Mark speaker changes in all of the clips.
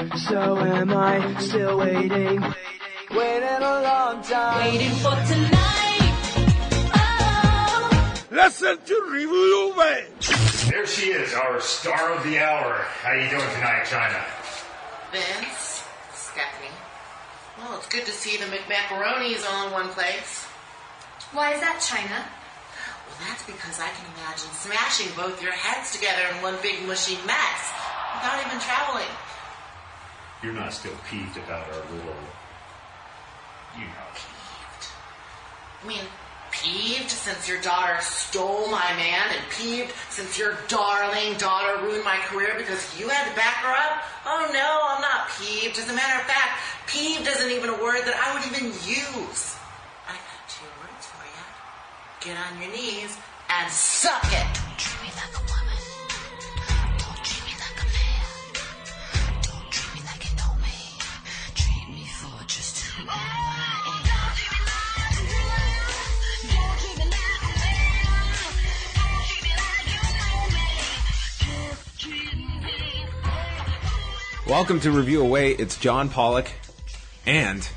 Speaker 1: So am I still waiting, waiting a long time,
Speaker 2: waiting for tonight. Oh.
Speaker 3: Listen to Review Away.
Speaker 4: There she is, our star of the hour. How you doing tonight, China?
Speaker 5: Vince, Stephanie. Well, it's good to see the McMacaronis all in one place.
Speaker 6: Why is that, China?
Speaker 5: Well, that's because I can imagine smashing both your heads together in one big mushy mess without even traveling.
Speaker 4: You're not still peeved about our little... You know.
Speaker 5: Peeved? I mean, peeved since your daughter stole my man, and peeved since your darling daughter ruined my career because you had to back her up? Oh no, I'm not peeved. As a matter of fact, peeved isn't even a word that I would even use. I got two words for you. Get on your knees and suck it.
Speaker 2: Don't treat me like a woman. Don't treat me like a man. Don't treat me like you know me. Treat me for just who I am. Don't treat me like a woman. Don't treat me like a man. Don't treat me like you know me. Don't treat me.
Speaker 7: Welcome to Review Away. It's John Pollock and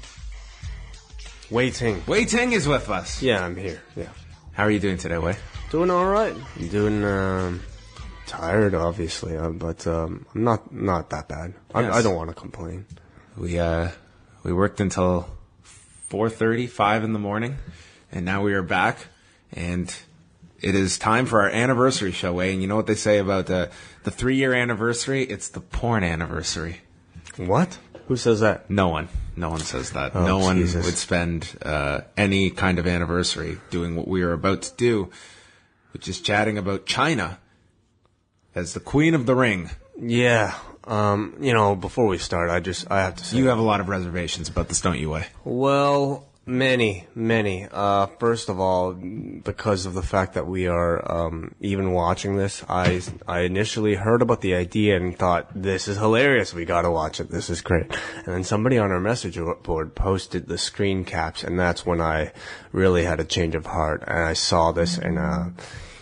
Speaker 8: Wei Ting.
Speaker 7: Wei Ting is with us.
Speaker 8: Yeah, I'm here. Yeah.
Speaker 7: How are you doing today, Wei?
Speaker 8: Doing all right. I'm doing tired, obviously, but I'm not that bad.
Speaker 7: Yes.
Speaker 8: I don't want to complain.
Speaker 7: We worked until 4:30, 5 in the morning, and now we are back, and it is time for our anniversary show, Wei. And you know what they say about the 3-year anniversary? It's the porn anniversary.
Speaker 8: What? Who says that?
Speaker 7: No one says that.
Speaker 8: Oh,
Speaker 7: no one
Speaker 8: Jesus.
Speaker 7: would spend any kind of anniversary doing what we are about to do, which is chatting about China as the Queen of the Ring.
Speaker 8: Yeah. Before we start, I have to say
Speaker 7: You have a lot of reservations about this, don't you, Wei?
Speaker 8: Well, many. First of all, because of the fact that we are even watching this, I initially heard about the idea and thought, this is hilarious, we gotta watch it, this is great. And then somebody on our message board posted the screen caps, and that's when I really had a change of heart. And I saw this, and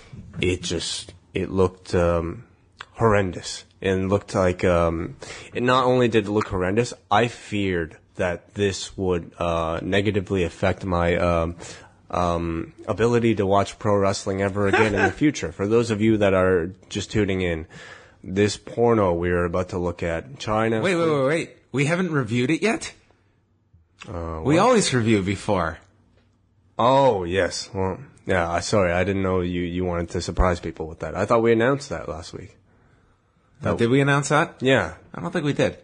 Speaker 8: it looked horrendous. And looked like, it not only did it look horrendous, I feared that this would negatively affect my ability to watch pro wrestling ever again in the future. For those of you that are just tuning in, this porno we're about to look at, China...
Speaker 7: Wait. We haven't reviewed it yet? We always review before.
Speaker 8: Oh, yes. Well, yeah, sorry, I didn't know you wanted to surprise people with that. I thought we announced that last week.
Speaker 7: Did we announce that?
Speaker 8: Yeah.
Speaker 7: I don't think we did.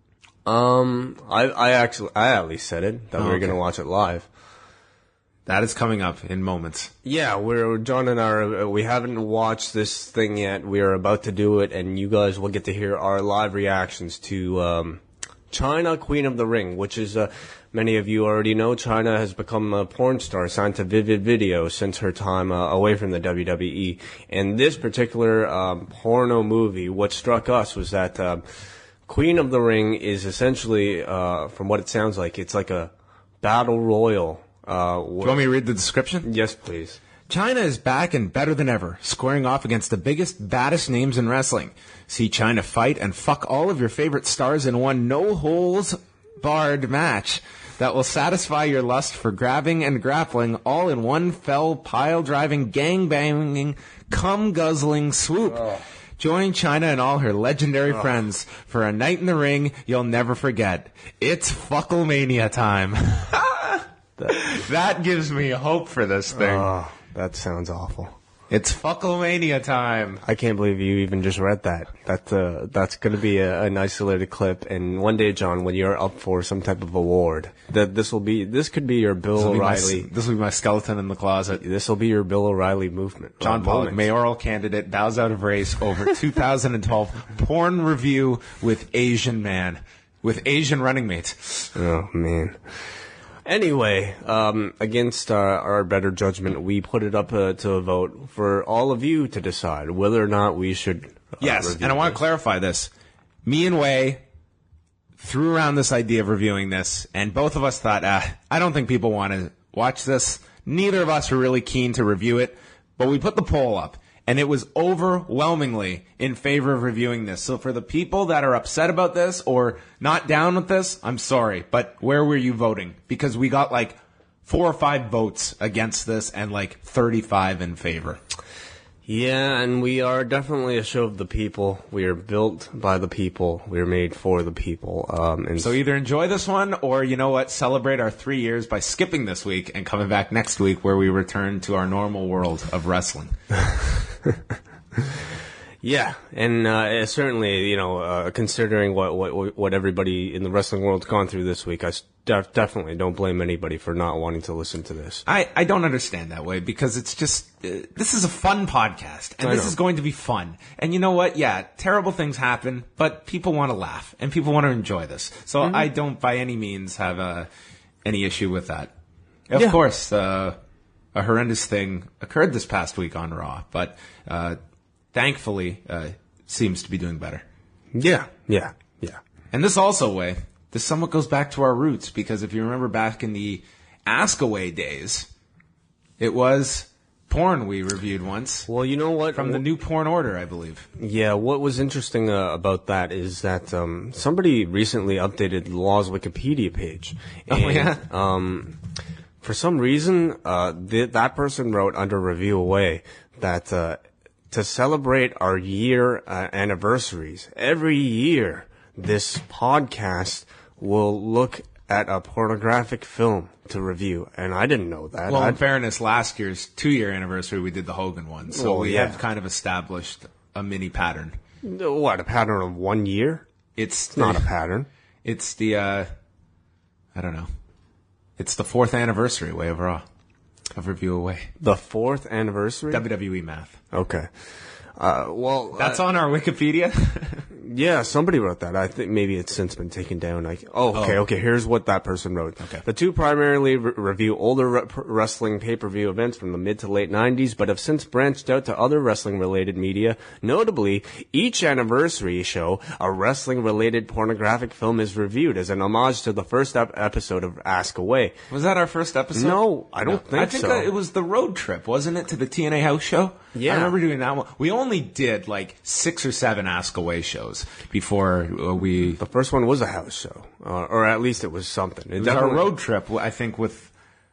Speaker 8: I at least said it, that we were going to watch it live.
Speaker 7: That is coming up in moments.
Speaker 8: Yeah, John and we haven't watched this thing yet. We are about to do it, and you guys will get to hear our live reactions to, China, Queen of the Ring, which is, many of you already know, China has become a porn star signed to Vivid Video since her time away from the WWE. And this particular porno movie, what struck us was that Queen of the Ring is essentially, from what it sounds like, it's like a battle royal.
Speaker 7: Do you want me to read the description?
Speaker 8: Yes, please.
Speaker 7: China is back and better than ever, squaring off against the biggest, baddest names in wrestling. See China fight and fuck all of your favorite stars in one no-holds-barred match that will satisfy your lust for grabbing and grappling all in one fell, pile-driving, gang-banging, cum-guzzling swoop. Oh. Join China and all her legendary friends for a night in the ring you'll never forget. It's Fucklemania time. That gives me hope for this thing.
Speaker 8: Oh, that sounds awful.
Speaker 7: It's Fucklemania time.
Speaker 8: I can't believe you even just read that. That's going to be an isolated clip. And one day, John, when you're up for some type of award, this could be your Bill O'Reilly.
Speaker 7: This will be my skeleton in the closet.
Speaker 8: This will be your Bill O'Reilly movement.
Speaker 7: John Pollock, mayoral candidate, bows out of race over 2012 porn review with Asian man, with Asian running mates.
Speaker 8: Oh man. Anyway, against our better judgment, we put it up to a vote for all of you to decide whether or not we should.
Speaker 7: Yes, and I want to clarify this. Me and Wei threw around this idea of reviewing this, and both of us thought, I don't think people want to watch this. Neither of us were really keen to review it, but we put the poll up. and it was overwhelmingly in favor of reviewing this. So for the people that are upset about this or not down with this, I'm sorry, but where were you voting? Because we got like 4 or 5 votes against this and like 35 in favor.
Speaker 8: Yeah, and we are definitely a show of the people. We are built by the people. We are made for the people. And
Speaker 7: So either enjoy this one or, you know what, celebrate our 3 years by skipping this week and coming back next week where we return to our normal world of wrestling.
Speaker 8: yeah, and certainly, considering what everybody in the wrestling world's gone through this week, I definitely don't blame anybody for not wanting to listen to this.
Speaker 7: I don't understand that way because it's just, this is a fun podcast and this is going to be fun. And you know what? Yeah, terrible things happen, but people want to laugh and people want to enjoy this. So I don't by any means have any issue with that. Of course, a horrendous thing occurred this past week on Raw, but thankfully seems to be doing better.
Speaker 8: Yeah.
Speaker 7: And this also this somewhat goes back to our roots, because if you remember back in the Ask Away days, it was porn we reviewed once.
Speaker 8: Well, you know what?
Speaker 7: From the new porn order, I believe.
Speaker 8: Yeah, what was interesting about that is that somebody recently updated the Law's Wikipedia page. And, for some reason, that person wrote under Review Away that to celebrate our year anniversaries, every year this podcast will look at a pornographic film to review, and I didn't know that.
Speaker 7: Well, in fairness, last year's 2-year anniversary, we did the Hogan one, so we have kind of established a mini pattern.
Speaker 8: What, a pattern of 1 year? It's not a pattern.
Speaker 7: It's the, I don't know. It's the 4th anniversary, Way of Raw, of Review Away.
Speaker 8: The 4th anniversary?
Speaker 7: WWE math.
Speaker 8: Okay. Well,
Speaker 7: that's on our Wikipedia.
Speaker 8: Yeah, somebody wrote that. I think maybe it's since been taken down. Okay. Here's what that person wrote.
Speaker 7: Okay.
Speaker 8: The two primarily review older wrestling pay-per-view events from the mid to late 90s, but have since branched out to other wrestling-related media. Notably, each anniversary show, a wrestling-related pornographic film is reviewed as an homage to the first episode of Ask Away.
Speaker 7: Was that our first episode?
Speaker 8: No, I don't think so.
Speaker 7: I think it was the road trip, wasn't it, to the TNA house show?
Speaker 8: Yeah.
Speaker 7: I remember doing that one. We only did like 6 or 7 Ask Away shows before we...
Speaker 8: The first one was a house show, or at least it was something.
Speaker 7: It was our road trip, I think, with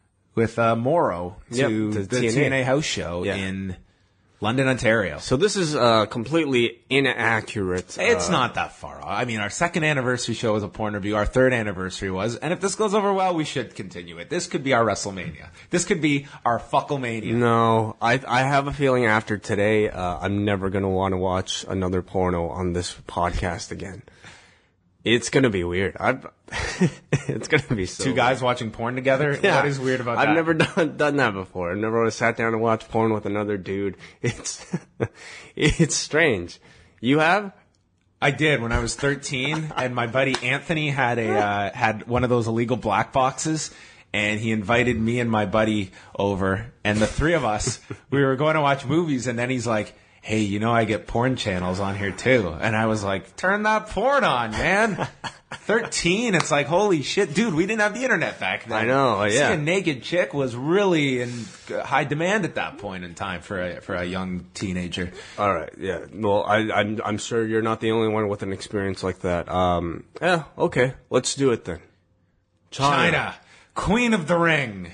Speaker 7: Morrow to the TNA house show in London, Ontario.
Speaker 8: So this is completely inaccurate.
Speaker 7: It's not that far off. I mean, our 2nd anniversary show was a porn review. Our 3rd anniversary was. And if this goes over well, we should continue it. This could be our WrestleMania. This could be our Fucklemania.
Speaker 8: No, I have a feeling after today, I'm never going to want to watch another porno on this podcast again. It's going to be weird. It's going to be so
Speaker 7: 2 guys watching porn together?
Speaker 8: Yeah.
Speaker 7: What is weird about that?
Speaker 8: I've never done that before. I've never sat down and watched porn with another dude. It's strange. You have?
Speaker 7: I did when I was 13, and my buddy Anthony had one of those illegal black boxes, and he invited me and my buddy over, and the 3 of us, we were going to watch movies, and then he's like, hey, I get porn channels on here too. And I was like, turn that porn on, man. 13, it's like, holy shit. Dude, we didn't have the internet back then.
Speaker 8: I know, yeah.
Speaker 7: Seeing a naked chick was really in high demand at that point in time for a young teenager.
Speaker 8: All right, yeah. Well, I'm sure you're not the only one with an experience like that. Yeah, okay. Let's do it then.
Speaker 7: China, Queen of the Ring.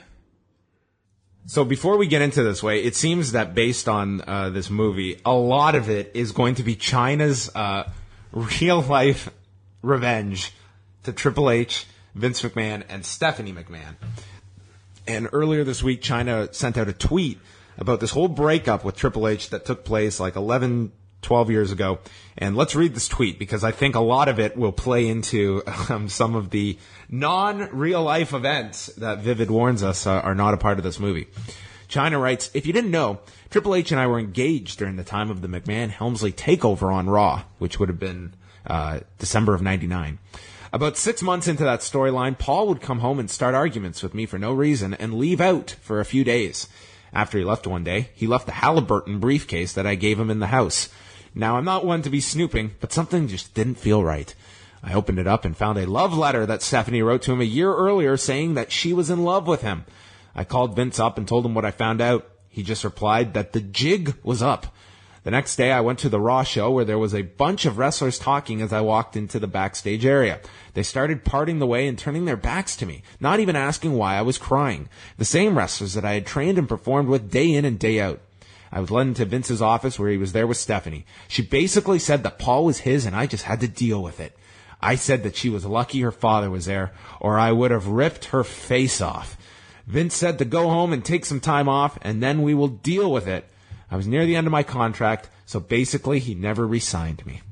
Speaker 7: So before we get into this, it seems that based on this movie, a lot of it is going to be China's real-life revenge to Triple H, Vince McMahon, and Stephanie McMahon. And earlier this week, China sent out a tweet about this whole breakup with Triple H that took place like 11, 12 years ago. And let's read this tweet, because I think a lot of it will play into some of the non-real-life events that Vivid warns us are not a part of this movie. China writes, if you didn't know, Triple H and I were engaged during the time of the McMahon-Helmsley takeover on Raw, which would have been December of 99. About 6 months into that storyline, Paul would come home and start arguments with me for no reason and leave out for a few days. After he left one day, he left the Halliburton briefcase that I gave him in the house. Now, I'm not one to be snooping, but something just didn't feel right. I opened it up and found a love letter that Stephanie wrote to him a year earlier saying that she was in love with him. I called Vince up and told him what I found out. He just replied that the jig was up. The next day, I went to the Raw show where there was a bunch of wrestlers talking as I walked into the backstage area. They started parting the way and turning their backs to me, not even asking why I was crying. The same wrestlers that I had trained and performed with day in and day out. I was led into Vince's office where he was there with Stephanie. She basically said that Paul was his and I just had to deal with it. I said that she was lucky her father was there, or I would have ripped her face off. Vince said to go home and take some time off, and then we will deal with it. I was near the end of my contract, so basically he never re-signed me.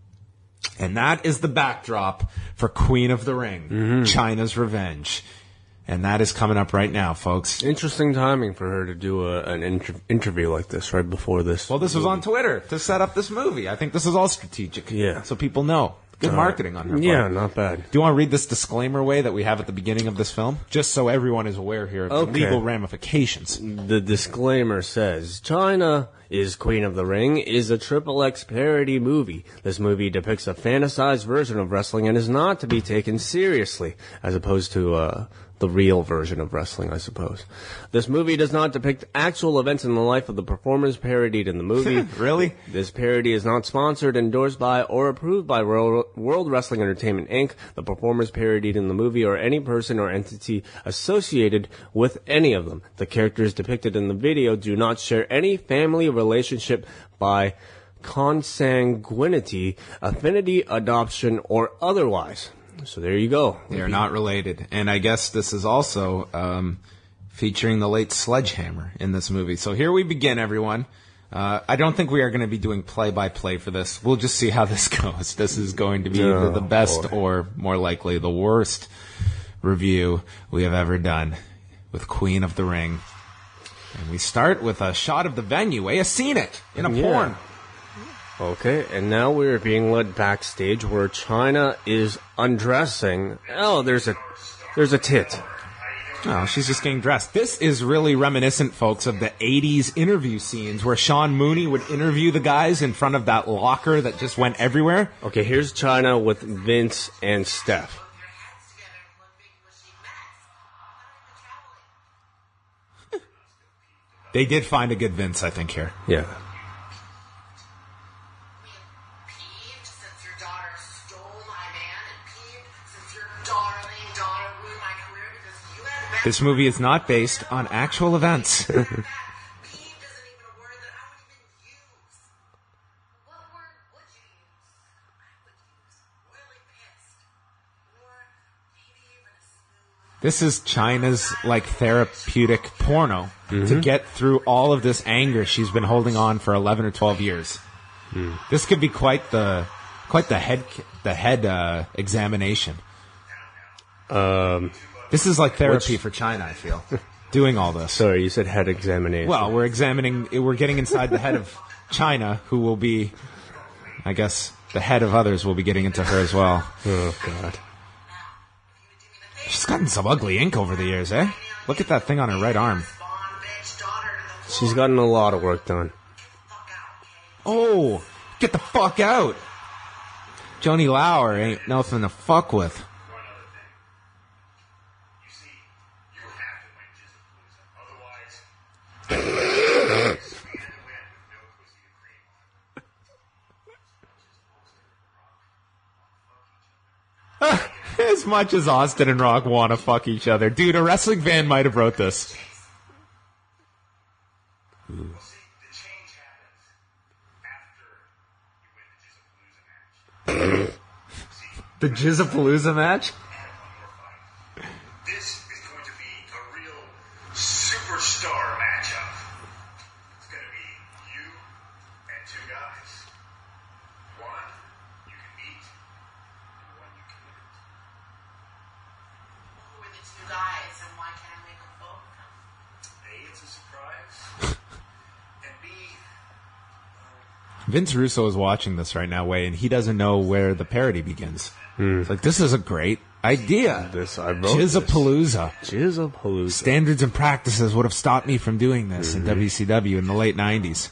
Speaker 7: And that is the backdrop for Queen of the Ring, China's Revenge. And that is coming up right now, folks.
Speaker 8: Interesting timing for her to do an interview like this right before this.
Speaker 7: Well, this was on Twitter to set up this movie. I think this is all strategic.
Speaker 8: Yeah.
Speaker 7: So people know. Good marketing on her part.
Speaker 8: Yeah, not bad.
Speaker 7: Do you want to read this disclaimer way that we have at the beginning of this film? Just so everyone is aware here of the legal ramifications.
Speaker 8: The disclaimer says, China is Queen of the Ring is a XXX parody movie. This movie depicts a fantasized version of wrestling and is not to be taken seriously, as opposed to the real version of wrestling, I suppose. This movie does not depict actual events in the life of the performers parodied in the movie.
Speaker 7: Really?
Speaker 8: This parody is not sponsored, endorsed by, or approved by World Wrestling Entertainment, Inc., the performers parodied in the movie, or any person or entity associated with any of them. The characters depicted in the video do not share any family relationship by consanguinity, affinity, adoption, or otherwise. So there you go.
Speaker 7: They are not related. And I guess this is also featuring the late Sledgehammer in this movie. So here we begin, everyone. I don't think we are going to be doing play-by-play for this. We'll just see how this goes. This is going to be either the best or, more likely, the worst review we have ever done with Queen of the Ring. And we start with a shot of the venue, a scenic, in a porn.
Speaker 8: Okay, and now we're being led backstage where China is undressing. Oh, there's a tit.
Speaker 7: Oh, she's just getting dressed. This is really reminiscent, folks, of the 80s interview scenes where Sean Mooney would interview the guys in front of that locker that just went everywhere.
Speaker 8: Okay, here's China with Vince and Steph.
Speaker 7: They did find a good Vince, I think, here.
Speaker 8: Yeah.
Speaker 7: This movie is not based on actual events. This is China's, therapeutic porno to get through all of this anger she's been holding on for 11 or 12 years. This could be quite the head examination. This is like therapy for China, I feel, doing all this.
Speaker 8: Sorry, you said head examination.
Speaker 7: Well, we're getting inside the head of China, who will be, I guess, the head of others will be getting into her as well.
Speaker 8: Oh, God.
Speaker 7: She's gotten some ugly ink over the years, eh? Look at that thing on her right arm.
Speaker 8: She's gotten a lot of work done.
Speaker 7: Oh, get the fuck out. Joni Lauer ain't nothing to fuck with. As much as Austin and Rock want to fuck each other. Dude, a wrestling fan might have wrote this. The Jizzapalooza match?
Speaker 3: This is going to be a real superstar matchup. It's going to be you and two guys. One you can beat, and one you can't.
Speaker 5: Who are the two guys, and why can't I make them both come?
Speaker 3: A, it's a surprise. And B,
Speaker 7: Vince Russo is watching this right now, and he doesn't know where the parody begins. It's like, this is a great idea.
Speaker 8: I wrote
Speaker 7: Jizzapalooza.
Speaker 8: Jizzapalooza.
Speaker 7: Standards and practices would have stopped me from doing this in WCW in the late 90s.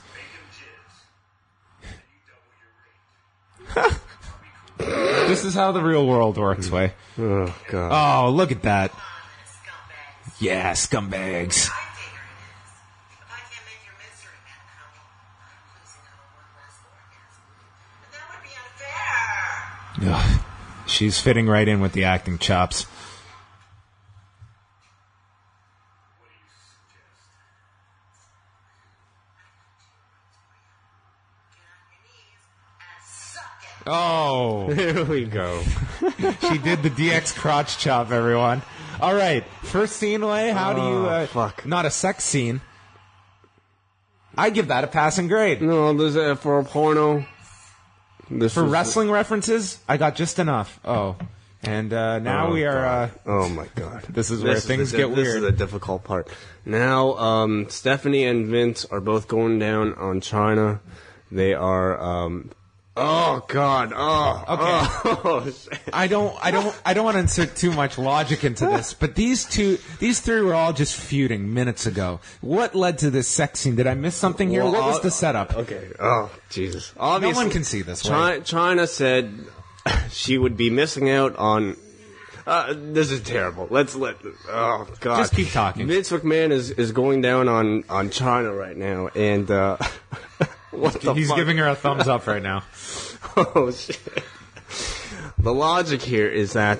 Speaker 7: This is how the real world works, Way.
Speaker 8: Oh, God.
Speaker 7: Oh, look at that. Yeah, scumbags.
Speaker 5: If I can't make your mystery man come, I'm losing out on one
Speaker 7: Ugh. She's fitting right in with the acting chops. Oh,
Speaker 8: Here we go.
Speaker 7: she did the DX crotch chop, everyone. All right, first scene, Way. How do you?
Speaker 8: Fuck.
Speaker 7: Not a sex scene. I give that a passing grade.
Speaker 8: No, this for a porno. This
Speaker 7: For
Speaker 8: was-
Speaker 7: wrestling references, I got just enough. Oh, and now we are.
Speaker 8: Oh my god.
Speaker 7: This is where things
Speaker 8: the,
Speaker 7: get
Speaker 8: This
Speaker 7: weird.
Speaker 8: is the difficult part. Now, Stephanie and Vince are both going down on China. They are. Oh god. Oh.
Speaker 7: Okay.
Speaker 8: Oh, shit.
Speaker 7: I don't want to insert too much logic into this, but these three were all just feuding minutes ago. What led to this sex scene? Did I miss something here?
Speaker 8: Well,
Speaker 7: What was the setup?
Speaker 8: Okay. Oh Jesus. Obviously,
Speaker 7: No one can see this. Way.
Speaker 8: China said she would be missing out on. This is terrible. Oh god.
Speaker 7: Just keep talking.
Speaker 8: Vince McMahon is going down on China right now, and what the
Speaker 7: He's
Speaker 8: fuck?
Speaker 7: giving her a thumbs up right now.
Speaker 8: Oh shit. The logic here is that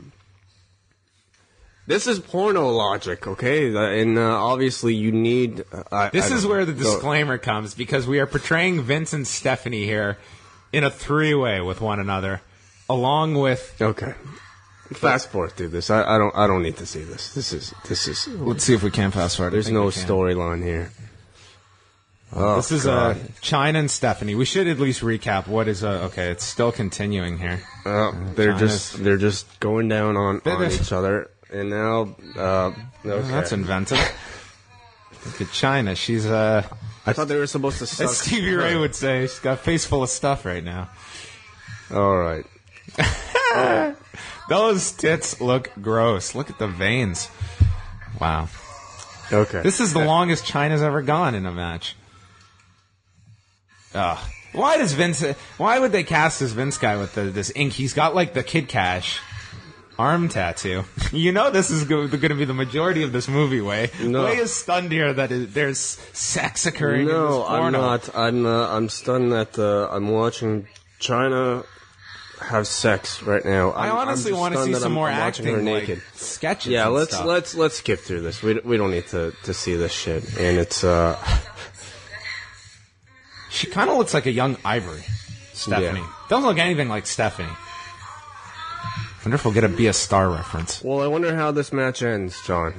Speaker 8: this is porno logic, okay? And obviously you need.
Speaker 7: This is where the disclaimer comes, because we are portraying Vince and Stephanie here in a three-way with one another, along with.
Speaker 8: Okay. Fast forward through this. I don't need to see this. This is.
Speaker 7: Let's see if we can fast forward.
Speaker 8: There's no storyline here. Oh,
Speaker 7: This is
Speaker 8: God.
Speaker 7: China and Stephanie. We should at least recap what is okay. It's still continuing here.
Speaker 8: They're just going down on
Speaker 7: They're-
Speaker 8: each other, and now okay.
Speaker 7: That's inventive. Look at China. She's
Speaker 8: I thought they were supposed to suck.
Speaker 7: as Stevie Ray would say, she's got a face full of stuff right now.
Speaker 8: All right.
Speaker 7: Those tits look gross. Look at the veins. Wow.
Speaker 8: Okay.
Speaker 7: This is the longest China's ever gone in a match. Why does Vince? Why would they cast this Vince guy with this ink? He's got like the Kid Cash arm tattoo. You know this is going to be the majority of this movie. Way
Speaker 8: No.
Speaker 7: Way is stunned here that there's sex occurring. in
Speaker 8: No,
Speaker 7: this
Speaker 8: I'm
Speaker 7: porno.
Speaker 8: not. I'm stunned that I'm watching China have sex right now.
Speaker 7: I honestly want to see some more
Speaker 8: watching
Speaker 7: acting,
Speaker 8: her naked.
Speaker 7: like sketches.
Speaker 8: Yeah,
Speaker 7: and
Speaker 8: let's
Speaker 7: stuff.
Speaker 8: skip through this. We don't need to see this shit. And it's
Speaker 7: She kind of looks like a young Ivory. Stephanie doesn't look anything like Stephanie. Wonder if we'll get a Be a Star reference.
Speaker 8: well, I wonder how this match ends, John.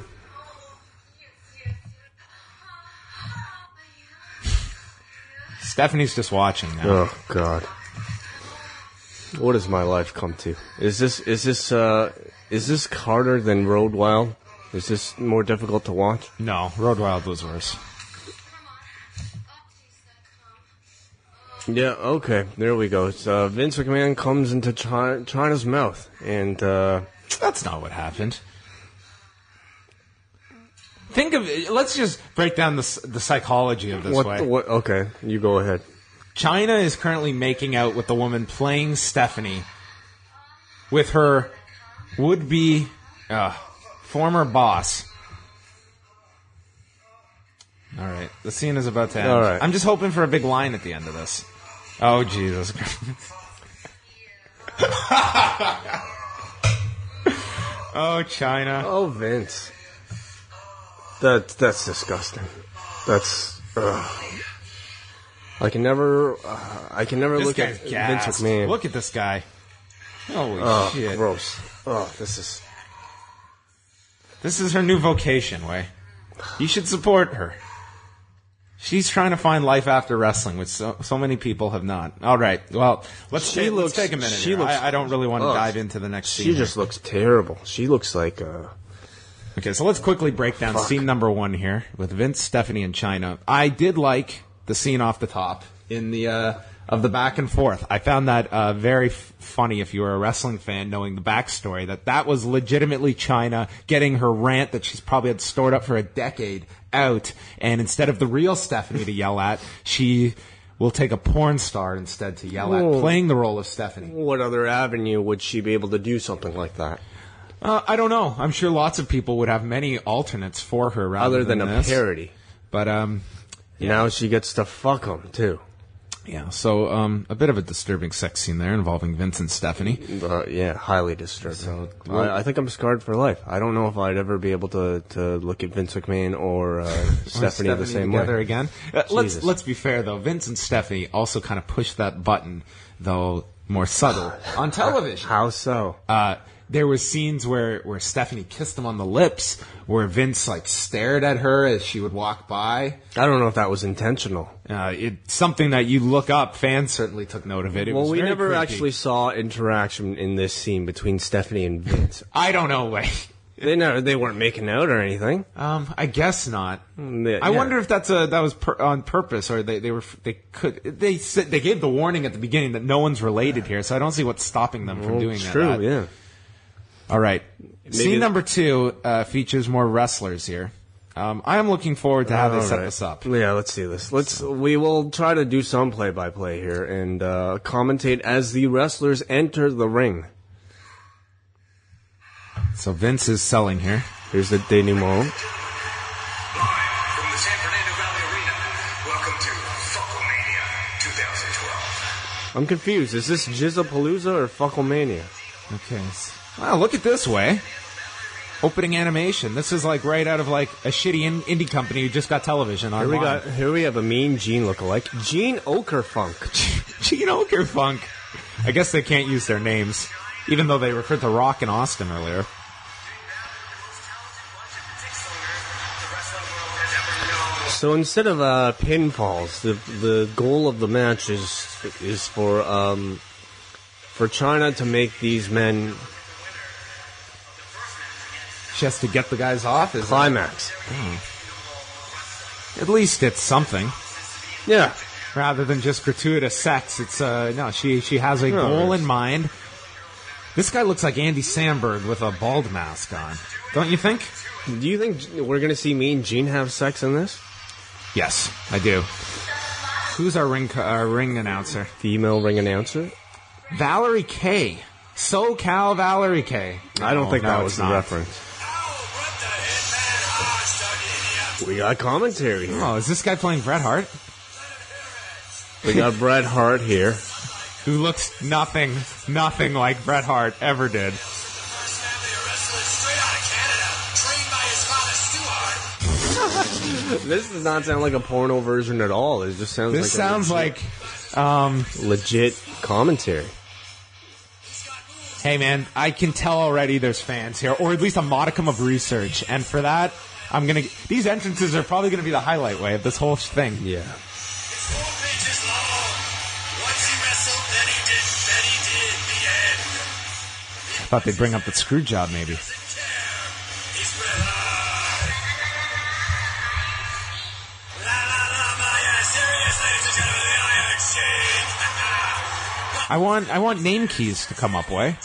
Speaker 7: Stephanie's just watching now.
Speaker 8: Oh God. What has my life come to? Is this harder than Road Wild? Is this more difficult to watch?
Speaker 7: No, Road Wild was worse.
Speaker 8: Yeah, okay, there we go. So Vince McMahon comes into China's mouth, and
Speaker 7: That's not what happened. Think of let's just break down the psychology of this way.
Speaker 8: what? Okay, you go ahead.
Speaker 7: China is currently making out with the woman playing Stephanie with her would-be former boss. All right, the scene is about to end.
Speaker 8: All right.
Speaker 7: I'm just hoping for a big line at the end of this. Oh, Jesus. Oh, China.
Speaker 8: Oh, Vince, that's disgusting. That's I can never
Speaker 7: This
Speaker 8: look
Speaker 7: guy's
Speaker 8: at Vince
Speaker 7: gassed.
Speaker 8: McMahon.
Speaker 7: Look at this guy. Holy
Speaker 8: Oh,
Speaker 7: shit.
Speaker 8: gross. Oh, this is
Speaker 7: This is her new vocation, Way. You should support her. She's trying to find life after wrestling, which so many people have not. All right, well, let's take a minute.
Speaker 8: she
Speaker 7: Here.
Speaker 8: looks-
Speaker 7: I don't really want to
Speaker 8: oh,
Speaker 7: dive into the next scene.
Speaker 8: She
Speaker 7: here.
Speaker 8: just looks terrible. She looks like
Speaker 7: Okay, so let's quickly break down scene number 1 here with Vince, Stephanie, and China. I did like the scene off the top in the of the back and forth. I found that very funny if you were a wrestling fan, knowing the backstory, that was legitimately China getting her rant that she's probably had stored up for a decade out, and instead of the real Stephanie to yell at, she will take a porn star instead to yell at, playing the role of Stephanie.
Speaker 8: what other avenue would she be able to do something like that?
Speaker 7: I don't know. I'm sure lots of people would have many alternates for her rather
Speaker 8: Other than a
Speaker 7: this.
Speaker 8: parody.
Speaker 7: But
Speaker 8: Now she gets to fuck him too.
Speaker 7: Yeah, so a bit of a disturbing sex scene there involving Vince and Stephanie.
Speaker 8: Yeah, highly disturbing.
Speaker 7: So,
Speaker 8: I think I'm scarred for life. I don't know if I'd ever be able to look at Vince McMahon or Stephanie the same
Speaker 7: together
Speaker 8: way.
Speaker 7: again.
Speaker 8: Jesus.
Speaker 7: Let's be fair though. Vince and Stephanie also kind of pushed that button, though more subtle, on television.
Speaker 8: How so?
Speaker 7: There was scenes where Stephanie kissed him on the lips, where Vince like stared at her as she would walk by.
Speaker 8: I don't know if that was intentional.
Speaker 7: It's something that you look up. Fans certainly took note of it. It
Speaker 8: Well,
Speaker 7: was
Speaker 8: we
Speaker 7: very
Speaker 8: never
Speaker 7: creepy.
Speaker 8: actually saw interaction in this scene between Stephanie and Vince.
Speaker 7: I don't know. Wait.
Speaker 8: They weren't making out or anything.
Speaker 7: I guess not.
Speaker 8: Yeah.
Speaker 7: I wonder if that was on purpose, or they gave the warning at the beginning that no one's related here, so I don't see what's stopping them from doing
Speaker 8: it's
Speaker 7: that.
Speaker 8: true, yeah.
Speaker 7: All right, scene number 2 features more wrestlers here. I am looking forward to how they set this up.
Speaker 8: Yeah, let's see this. We will try to do some play-by-play here and commentate as the wrestlers enter the ring.
Speaker 7: So Vince is selling here.
Speaker 8: Here's the denouement.
Speaker 3: Live from the San Fernando Valley Arena. Welcome to Fucklemania 2012.
Speaker 8: I'm confused. Is this Jizzapalooza or Fucklemania?
Speaker 7: Okay. Wow, look at this way. Opening animation. This is like right out of like a shitty indie company who just got television on.
Speaker 8: Here we have a Mean Gene lookalike. Gene Okerfunk.
Speaker 7: Gene Okerfunk. I guess they can't use their names, even though they referred to Rock and Austin earlier.
Speaker 8: So instead of pinfalls, the goal of the match is for China to make these men
Speaker 7: Just to get the guys off? Is
Speaker 8: climax.
Speaker 7: At least it's something.
Speaker 8: Yeah.
Speaker 7: Rather than just gratuitous sex, it's no. She has a goal in mind. This guy looks like Andy Samberg with a bald mask on. Don't you think?
Speaker 8: Do you think we're going to see Mean Gene have sex in this?
Speaker 7: Yes, I do. Who's our ring announcer?
Speaker 8: Female ring announcer?
Speaker 7: Valerie Kay. SoCal Valerie Kay.
Speaker 8: I don't think
Speaker 7: no,
Speaker 8: that
Speaker 7: it's
Speaker 8: was the
Speaker 7: not.
Speaker 8: reference. We got commentary here.
Speaker 7: Oh, is this guy playing Bret Hart?
Speaker 8: We got Bret Hart here.
Speaker 7: Who looks nothing like Bret Hart ever did.
Speaker 8: This does not sound like a porno version at all. It just sounds
Speaker 7: This
Speaker 8: like
Speaker 7: sounds like,
Speaker 8: legit commentary.
Speaker 7: hey man, I can tell already there's fans here, or at least a modicum of research, and for that, these entrances are probably gonna be the highlight way of this whole thing.
Speaker 8: Yeah.
Speaker 7: I thought they'd bring up the screw job maybe. I want name keys to come up, way.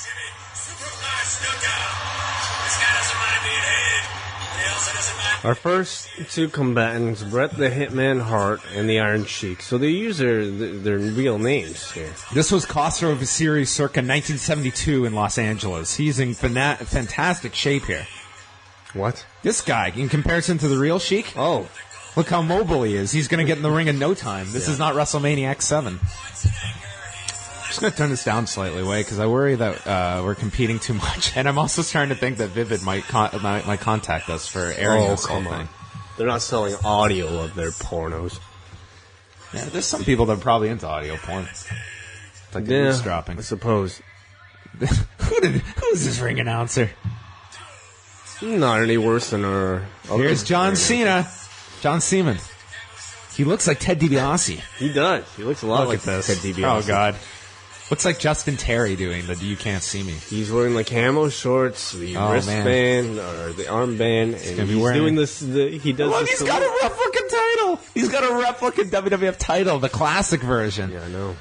Speaker 8: Our first two combatants, Bret the Hitman Hart and the Iron Sheik. So they use their real names here.
Speaker 7: This was Costa of a series circa 1972 in Los Angeles. He's in fantastic shape here.
Speaker 8: What?
Speaker 7: This guy, in comparison to the real Sheik,
Speaker 8: Oh.
Speaker 7: look how mobile he is. He's going to get in the ring in no time. This is not WrestleMania X7. I'm just going to turn this down slightly, way, because I worry that we're competing too much. And I'm also starting to think that Vivid might contact us for airing this whole thing.
Speaker 8: They're not selling audio of their pornos.
Speaker 7: Yeah, there's some people that are probably into audio porn. Like the eavesdropping.
Speaker 8: I suppose.
Speaker 7: Who's this ring announcer?
Speaker 8: Not any worse than our...
Speaker 7: Here's John Cena. John Seaman. He looks like Ted DiBiase.
Speaker 8: He does. He looks a lot like
Speaker 7: this.
Speaker 8: Ted DiBiase.
Speaker 7: Oh, God. Looks like Justin Terry doing the You Can't See Me.
Speaker 8: He's wearing the camo shorts, the wristband, or the armband, and
Speaker 7: gonna be
Speaker 8: he's
Speaker 7: wearing-
Speaker 8: doing this. He does.
Speaker 7: Look,
Speaker 8: this
Speaker 7: he's got a replica title. He's got a replica WWF title, the classic version.
Speaker 8: Yeah, I know.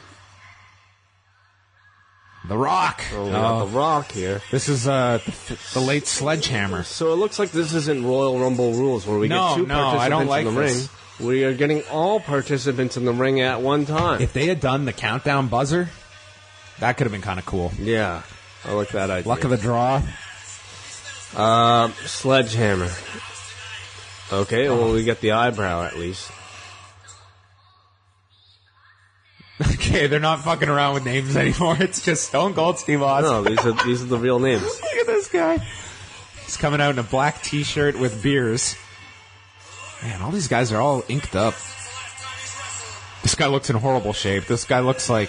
Speaker 7: The Rock.
Speaker 8: Oh, we got the Rock here.
Speaker 7: This is the late Sledgehammer.
Speaker 8: So it looks like this isn't Royal Rumble rules where we get two participants
Speaker 7: I don't like
Speaker 8: in the
Speaker 7: this.
Speaker 8: ring. We are getting all participants in the ring at one time.
Speaker 7: If they had done the countdown buzzer, that could have been kind of cool.
Speaker 8: Yeah, I like that idea.
Speaker 7: Luck of the draw.
Speaker 8: Sledgehammer. Okay, well, we get the eyebrow at least.
Speaker 7: Okay, they're not fucking around with names anymore. It's just Stone Cold Steve Austin.
Speaker 8: No, these are the real names.
Speaker 7: Look at this guy. He's coming out in a black T-shirt with beers. Man, all these guys are all inked up. This guy looks in horrible shape. This guy looks like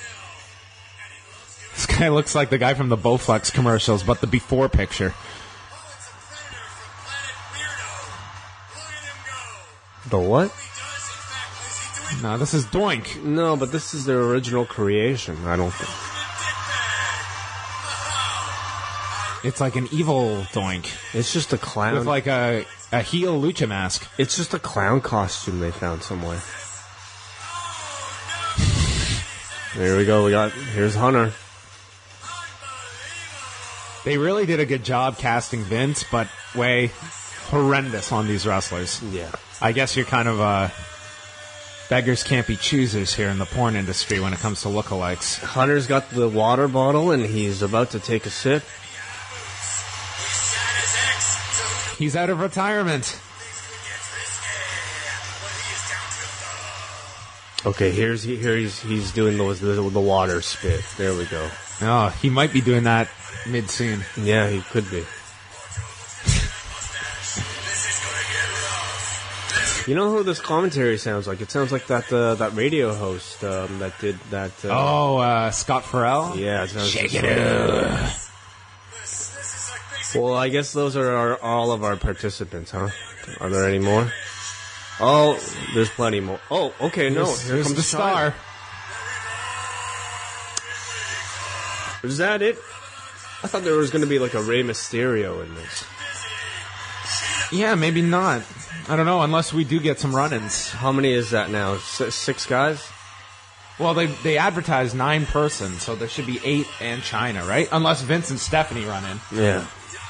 Speaker 7: the guy from the Bowflex commercials, but the before picture.
Speaker 8: The what?
Speaker 7: No, this is Doink.
Speaker 8: No, but this is their original creation. I don't think.
Speaker 7: It's like an evil Doink
Speaker 8: It's just a clown.
Speaker 7: with like a heel lucha mask.
Speaker 8: It's just a clown costume they found somewhere. There we go. Here's Hunter.
Speaker 7: They really did a good job casting Vince, but way horrendous on these wrestlers.
Speaker 8: Yeah.
Speaker 7: I guess you're kind of beggars can't be choosers here in the porn industry when it comes to lookalikes.
Speaker 8: Hunter's got the water bottle and he's about to take a sip.
Speaker 7: He's out of retirement.
Speaker 8: Okay, he's doing the water spit. There we go.
Speaker 7: Oh, he might be doing that mid-scene.
Speaker 8: Yeah, he could be. You know who this commentary sounds like? It sounds like that radio host that did that.
Speaker 7: Scott Farrell?
Speaker 8: Yeah, it sounds
Speaker 7: Shake
Speaker 8: just
Speaker 7: it
Speaker 8: like-
Speaker 7: up.
Speaker 8: Well, I guess those are all of our participants, huh? Are there any more? Oh, there's plenty more. Oh, okay, no. Here
Speaker 7: Here's
Speaker 8: comes
Speaker 7: the star.
Speaker 8: Is that it? I thought there was going to be like a Rey Mysterio in this.
Speaker 7: Yeah, maybe not. I don't know, unless we do get some run-ins.
Speaker 8: How many is that now? Six guys?
Speaker 7: Well, they advertised 9 persons, so there should be 8 and China, right? Unless Vince and Stephanie run in.
Speaker 8: Yeah.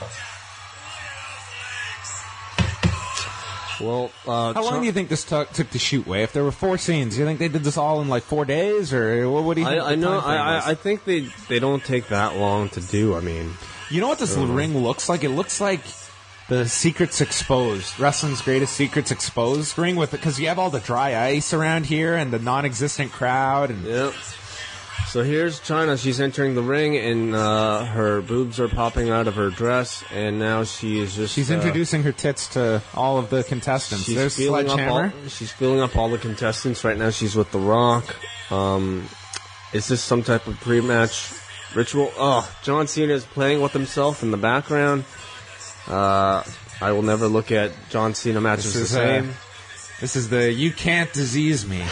Speaker 8: Well,
Speaker 7: How long do you think this took to shoot, Way? If there were 4 scenes, do you think they did this all in like 4 days, or what do you think?
Speaker 8: I know. I think they don't take that long to do. I mean,
Speaker 7: You know what this ring looks like? It looks like the Secrets Exposed, Wrestling's Greatest Secrets Exposed ring, with because you have all the dry ice around here and the non-existent crowd. And
Speaker 8: yep. So here's China. She's entering the ring, and her boobs are popping out of her dress, and now she's
Speaker 7: introducing her tits to all of the contestants. There's Sledgehammer.
Speaker 8: She's filling up all the contestants right now. She's with The Rock. Is this some type of pre-match ritual? Oh, John Cena is playing with himself in the background. I will never look at John Cena matches the same.
Speaker 7: This is the "You Can't Disease Me."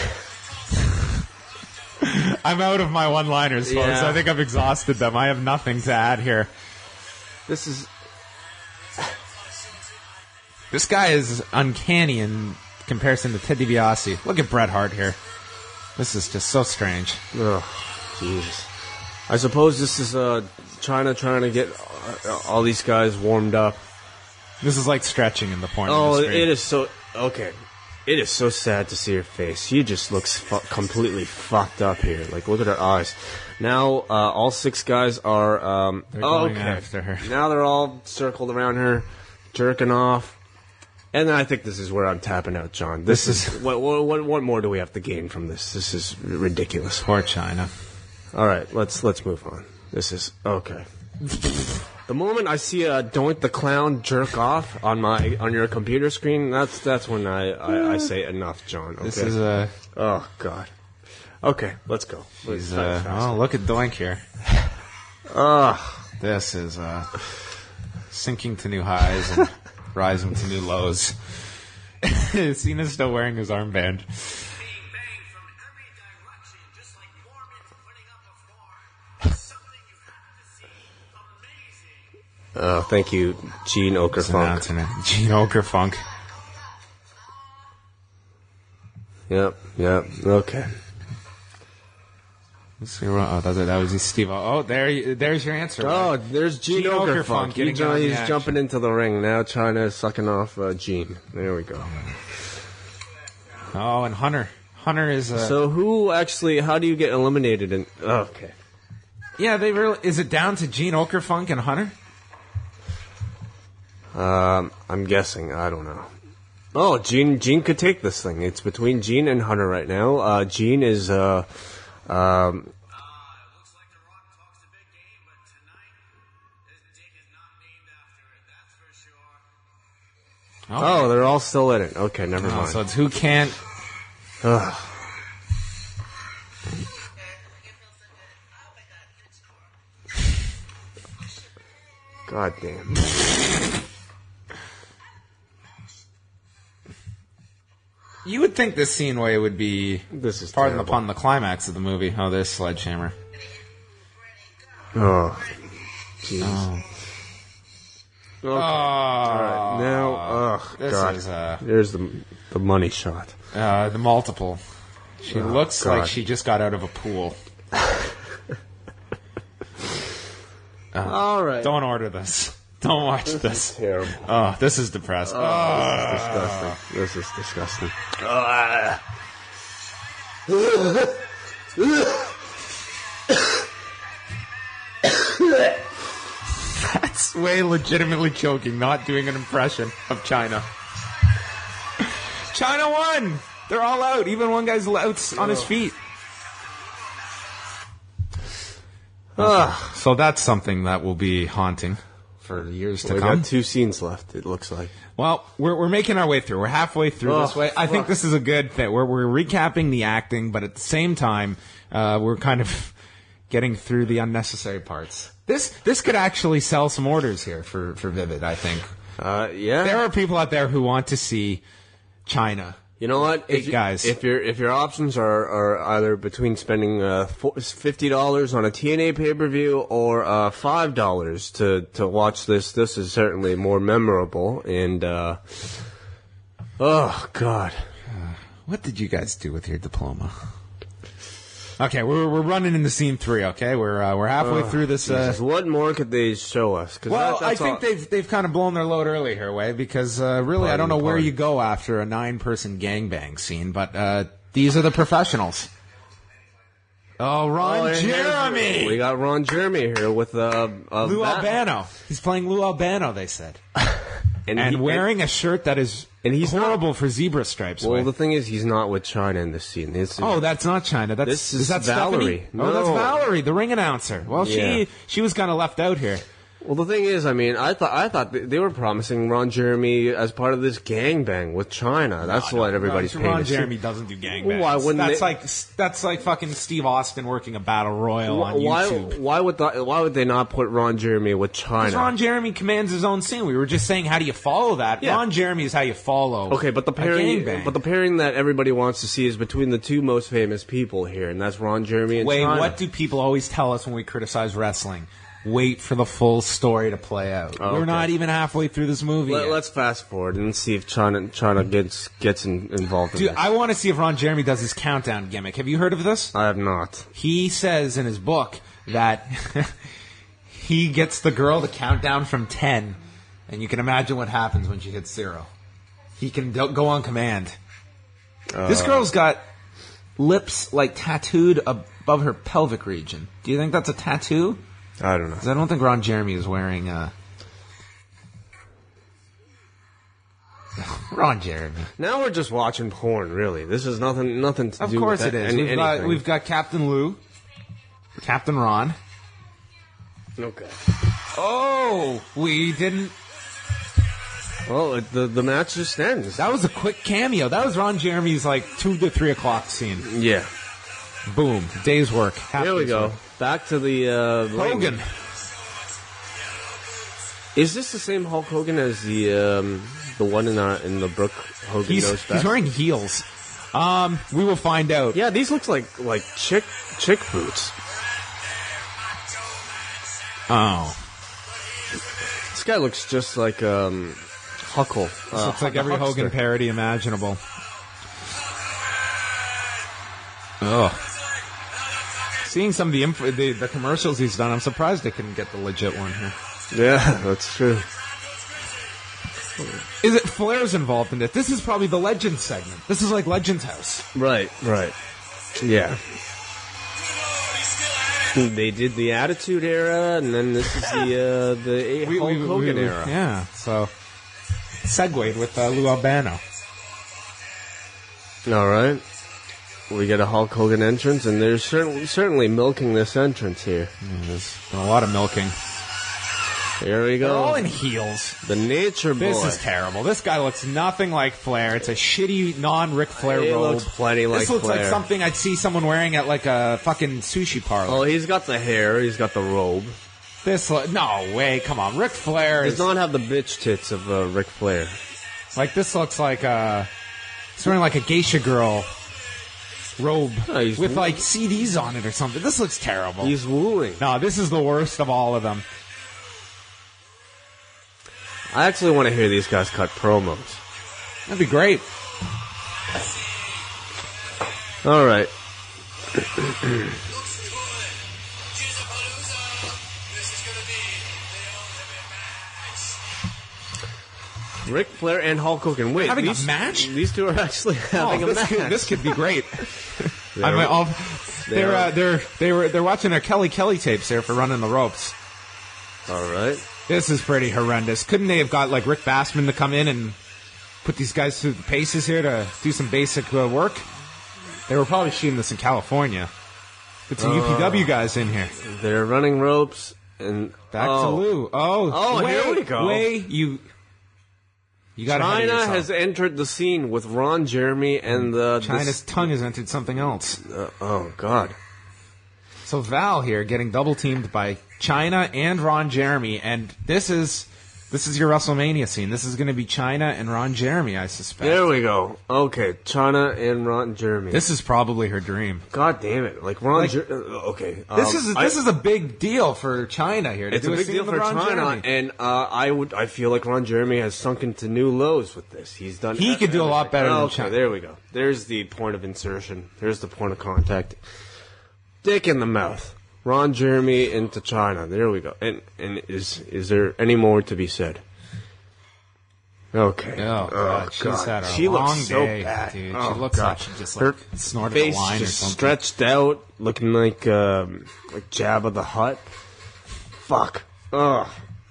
Speaker 7: I'm out of my one-liners, folks.
Speaker 8: Yeah.
Speaker 7: I think I've exhausted them. I have nothing to add here.
Speaker 8: This
Speaker 7: guy is uncanny in comparison to Ted DiBiase. Look at Bret Hart here. This is just so strange.
Speaker 8: Oh, Jesus. I suppose this is China trying to get all these guys warmed up.
Speaker 7: This is like stretching in the porn
Speaker 8: Oh,
Speaker 7: industry.
Speaker 8: it is so... Okay. It is so sad to see her face. She just looks completely fucked up here. Like, look at her eyes. Now, all 6 guys are...
Speaker 7: They're going after her.
Speaker 8: Now they're all circled around her, jerking off. And I think this is where I'm tapping out, John. This is... What more do we have to gain from this? This is ridiculous.
Speaker 7: Poor China.
Speaker 8: All right, let's move on. This is... Okay. The moment I see a Doink the Clown jerk off on your computer screen, that's when I say enough, John. Okay?
Speaker 7: This is a...
Speaker 8: Oh, God. Okay, let's go.
Speaker 7: oh, look at Doink here. This is sinking to new highs and rising to new lows. Cena's still wearing his armband.
Speaker 8: Oh, thank you, Gene Okerfunk.
Speaker 7: Gene Okerfunk.
Speaker 8: Yep, okay.
Speaker 7: Let's see. Oh, that was Steve. Oh, there's your answer.
Speaker 8: Oh, there's Gene Okerfunk. He's
Speaker 7: He's
Speaker 8: jumping into the ring. Now China is sucking off Gene. There we go.
Speaker 7: Oh, and Hunter. Hunter is...
Speaker 8: So who actually... How do you get eliminated? Okay.
Speaker 7: Yeah, is it down to Gene Okerfunk and Hunter?
Speaker 8: I'm guessing. I don't know. Oh, Gene could take this thing. It's between Gene and Hunter right now. Gene is
Speaker 9: Looks like The Rock talks a big game, but tonight his dick is not named after it. That's for sure.
Speaker 8: Oh, they're all still in it. Okay, never mind.
Speaker 7: So it's who can't.
Speaker 8: Ugh. God damn.
Speaker 7: You would think this scene way would be,
Speaker 8: This is
Speaker 7: pardon the
Speaker 8: terrible.
Speaker 7: pun, the climax of the movie. Oh, there's Sledgehammer.
Speaker 8: Oh. Jeez.
Speaker 7: Oh.
Speaker 8: Okay. All right. Now,
Speaker 7: This
Speaker 8: God.
Speaker 7: is,
Speaker 8: There's the money shot.
Speaker 7: the multiple. She looks
Speaker 8: God.
Speaker 7: like she just got out of a pool.
Speaker 8: All right.
Speaker 7: Don't order this. Don't watch this.
Speaker 8: Terrible.
Speaker 7: Oh, this is depressing.
Speaker 8: This is disgusting.
Speaker 7: That's way legitimately choking, not doing an impression of China. China won! They're all out. Even one guy's out on his feet. So that's something that will be haunting for years to
Speaker 8: We
Speaker 7: come.
Speaker 8: got 2 scenes left, it looks like.
Speaker 7: Well, we're making our way through. We're halfway through this way. I think this is a good thing. We're recapping the acting, but at the same time, we're kind of getting through the unnecessary parts. This could actually sell some orders here for Vivid, I think.
Speaker 8: Yeah.
Speaker 7: There are people out there who want to see China.
Speaker 8: You know what?
Speaker 7: Eight guys.
Speaker 8: If your options are either between spending $50 on a TNA pay-per-view or $5 to watch this is certainly more memorable. And oh God,
Speaker 7: What did you guys do with your diploma? Okay, we're running into scene 3. Okay, we're halfway through this.
Speaker 8: Jesus, what more could they show us? 'Cause
Speaker 7: Well, I
Speaker 8: that's
Speaker 7: think they've kind of blown their load early here, Way, because really I don't know where you go after a 9-person gangbang scene, but these are the professionals. Oh, Ron Jeremy!
Speaker 8: We got Ron Jeremy here with
Speaker 7: Lou Albano. He's playing Lou Albano, they said. And wearing a shirt that is
Speaker 8: he's
Speaker 7: horrible for zebra stripes.
Speaker 8: Well,
Speaker 7: Way.
Speaker 8: the thing is, he's not with China in this scene.
Speaker 7: Oh, that's not China.
Speaker 8: This is
Speaker 7: that
Speaker 8: Valerie.
Speaker 7: Stephanie? Oh, that's
Speaker 8: No.
Speaker 7: Valerie, the ring announcer. Well,
Speaker 8: Yeah.
Speaker 7: she was kind of left out here.
Speaker 8: Well, the thing is, I mean, I thought they were promising Ron Jeremy as part of this gangbang with China. That's what everybody's paying
Speaker 7: Ron
Speaker 8: attention.
Speaker 7: Jeremy doesn't do gangbangs.
Speaker 8: Why wouldn't
Speaker 7: that's like fucking Steve Austin working a battle royal on YouTube.
Speaker 8: Why would they not put Ron Jeremy with China?
Speaker 7: Because Ron Jeremy commands his own scene. We were just saying, how do you follow that?
Speaker 8: Yeah.
Speaker 7: Ron Jeremy is how you follow.
Speaker 8: Okay, but the
Speaker 7: a gangbang.
Speaker 8: pairing that everybody wants to see is between the 2 most famous people here, and that's Ron Jeremy and
Speaker 7: Wait,
Speaker 8: China.
Speaker 7: what do people always tell us when we criticize wrestling? Wait for the full story to play out.
Speaker 8: Oh,
Speaker 7: We're
Speaker 8: okay.
Speaker 7: not even halfway through this movie yet.
Speaker 8: Let's fast forward and see if China gets involved in
Speaker 7: Dude,
Speaker 8: this.
Speaker 7: I want to see if Ron Jeremy does his countdown gimmick. Have you heard of this?
Speaker 8: I have not.
Speaker 7: He says in his book that he gets the girl to count down from 10, and you can imagine what happens when she hits 0. He can go on command. This girl's got lips like tattooed above her pelvic region. Do you think that's a tattoo?
Speaker 8: I don't know.
Speaker 7: 'Cause I don't think Ron Jeremy is wearing Ron Jeremy.
Speaker 8: Now we're just watching porn, really. This is nothing to
Speaker 7: Of
Speaker 8: do
Speaker 7: course
Speaker 8: with
Speaker 7: it is.
Speaker 8: anything.
Speaker 7: We've got Captain Lou, Captain Ron.
Speaker 8: Okay.
Speaker 7: Oh, we didn't.
Speaker 8: Well, the match just ends.
Speaker 7: That was a quick cameo. That was Ron Jeremy's like 2 to 3 o'clock scene.
Speaker 8: Yeah.
Speaker 7: Boom, day's work. Half
Speaker 8: Here we
Speaker 7: day's
Speaker 8: go.
Speaker 7: work.
Speaker 8: Back to the
Speaker 7: Hogan.
Speaker 8: Is this the same Hulk Hogan as the one in the Brooke Hogan knows best?
Speaker 7: He's wearing heels. We will find out.
Speaker 8: Yeah, these looks like chick boots.
Speaker 7: Oh,
Speaker 8: This guy looks just like Huckle.
Speaker 7: this looks like every
Speaker 8: Huckster.
Speaker 7: Hogan parody imaginable. Ugh. Seeing some of the commercials he's done, I'm surprised they couldn't get the legit one here.
Speaker 8: Yeah, that's true.
Speaker 7: Is it Flair's involved in it? This is probably the Legends segment. This is like Legends House.
Speaker 8: Right. Yeah. They did the Attitude Era, and then this is the Hulk Hogan era.
Speaker 7: Yeah, so segued with Lou Albano.
Speaker 8: All right. We get a Hulk Hogan entrance, and they're certainly milking this entrance here.
Speaker 7: There's been a lot of milking.
Speaker 8: Here we
Speaker 7: They're
Speaker 8: go.
Speaker 7: all in heels.
Speaker 8: The Nature Boy.
Speaker 7: This is terrible. This guy looks nothing like Flair. It's a shitty non-Ric Flair
Speaker 8: He
Speaker 7: robe.
Speaker 8: looks plenty like
Speaker 7: This looks
Speaker 8: Flair.
Speaker 7: like something I'd see someone wearing at like a fucking sushi parlor.
Speaker 8: Oh, he's got the hair. He's got the robe.
Speaker 7: No way, come on. Ric Flair
Speaker 8: Does
Speaker 7: is
Speaker 8: not have the bitch tits of Ric Flair.
Speaker 7: like, this looks like he's wearing like a geisha girl robe
Speaker 8: No, he's
Speaker 7: with
Speaker 8: woo-
Speaker 7: like CDs on it or something. This looks terrible.
Speaker 8: He's wooing.
Speaker 7: No, this is the worst of all of them.
Speaker 8: I actually want to hear these guys cut promos.
Speaker 7: That'd be great.
Speaker 8: All right. Ric Flair and Hulk Hogan. Wait,
Speaker 7: Having a
Speaker 8: these,
Speaker 7: match?
Speaker 8: These two are actually having a
Speaker 7: this
Speaker 8: match.
Speaker 7: This could be great.
Speaker 8: They're-
Speaker 7: They're watching their Kelly tapes there for running the ropes.
Speaker 8: All right.
Speaker 7: This is pretty horrendous. Couldn't they have got like Rick Bassman to come in and put these guys through the paces here to do some basic work? They were probably shooting this in California. Get some UPW guys in here.
Speaker 8: They're running ropes and
Speaker 7: Back to Lou.
Speaker 8: Oh, here we go.
Speaker 7: You got
Speaker 8: China has entered the scene with Ron Jeremy and the
Speaker 7: China's tongue has entered something else.
Speaker 8: oh God.
Speaker 7: So Val here getting double teamed by China and Ron Jeremy, and this is your WrestleMania scene. This is going to be China and Ron Jeremy, I suspect.
Speaker 8: There we go. Okay, China and Ron Jeremy.
Speaker 7: This is probably her dream.
Speaker 8: God damn it! Like Ron. Okay.
Speaker 7: This is a big deal for China here. To
Speaker 8: It's a
Speaker 7: do
Speaker 8: big
Speaker 7: scene
Speaker 8: deal
Speaker 7: with
Speaker 8: for
Speaker 7: Ron
Speaker 8: China,
Speaker 7: Jeremy.
Speaker 8: and I feel like Ron Jeremy has sunk into new lows with this. He's done.
Speaker 7: He could do a lot better than
Speaker 8: Okay,
Speaker 7: China.
Speaker 8: there we go. There's the point of insertion. There's the point of contact. Dick in the mouth. Ron Jeremy into China. There we go. And is there any more to be said? Okay.
Speaker 7: Oh, God. She's had a
Speaker 8: She
Speaker 7: long
Speaker 8: looks so
Speaker 7: day,
Speaker 8: bad.
Speaker 7: dude.
Speaker 8: Oh,
Speaker 7: She looks
Speaker 8: God.
Speaker 7: like she just
Speaker 8: Her
Speaker 7: like snorted
Speaker 8: face
Speaker 7: a line or
Speaker 8: just
Speaker 7: something.
Speaker 8: stretched out, looking like Jabba the Hutt. Fuck. Ugh.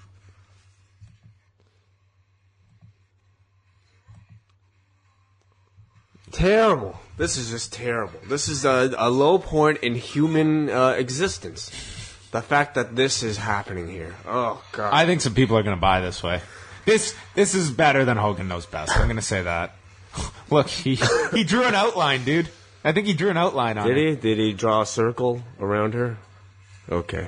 Speaker 8: Terrible. This is just terrible. This is a low point in human existence. The fact that this is happening here. Oh, God.
Speaker 7: I think some people are going to buy this way. This is better than Hogan Knows Best. I'm going to say that. Look, he drew an outline, dude. I think he drew an outline on
Speaker 8: Did
Speaker 7: it.
Speaker 8: he? Did he draw a circle around her? Okay.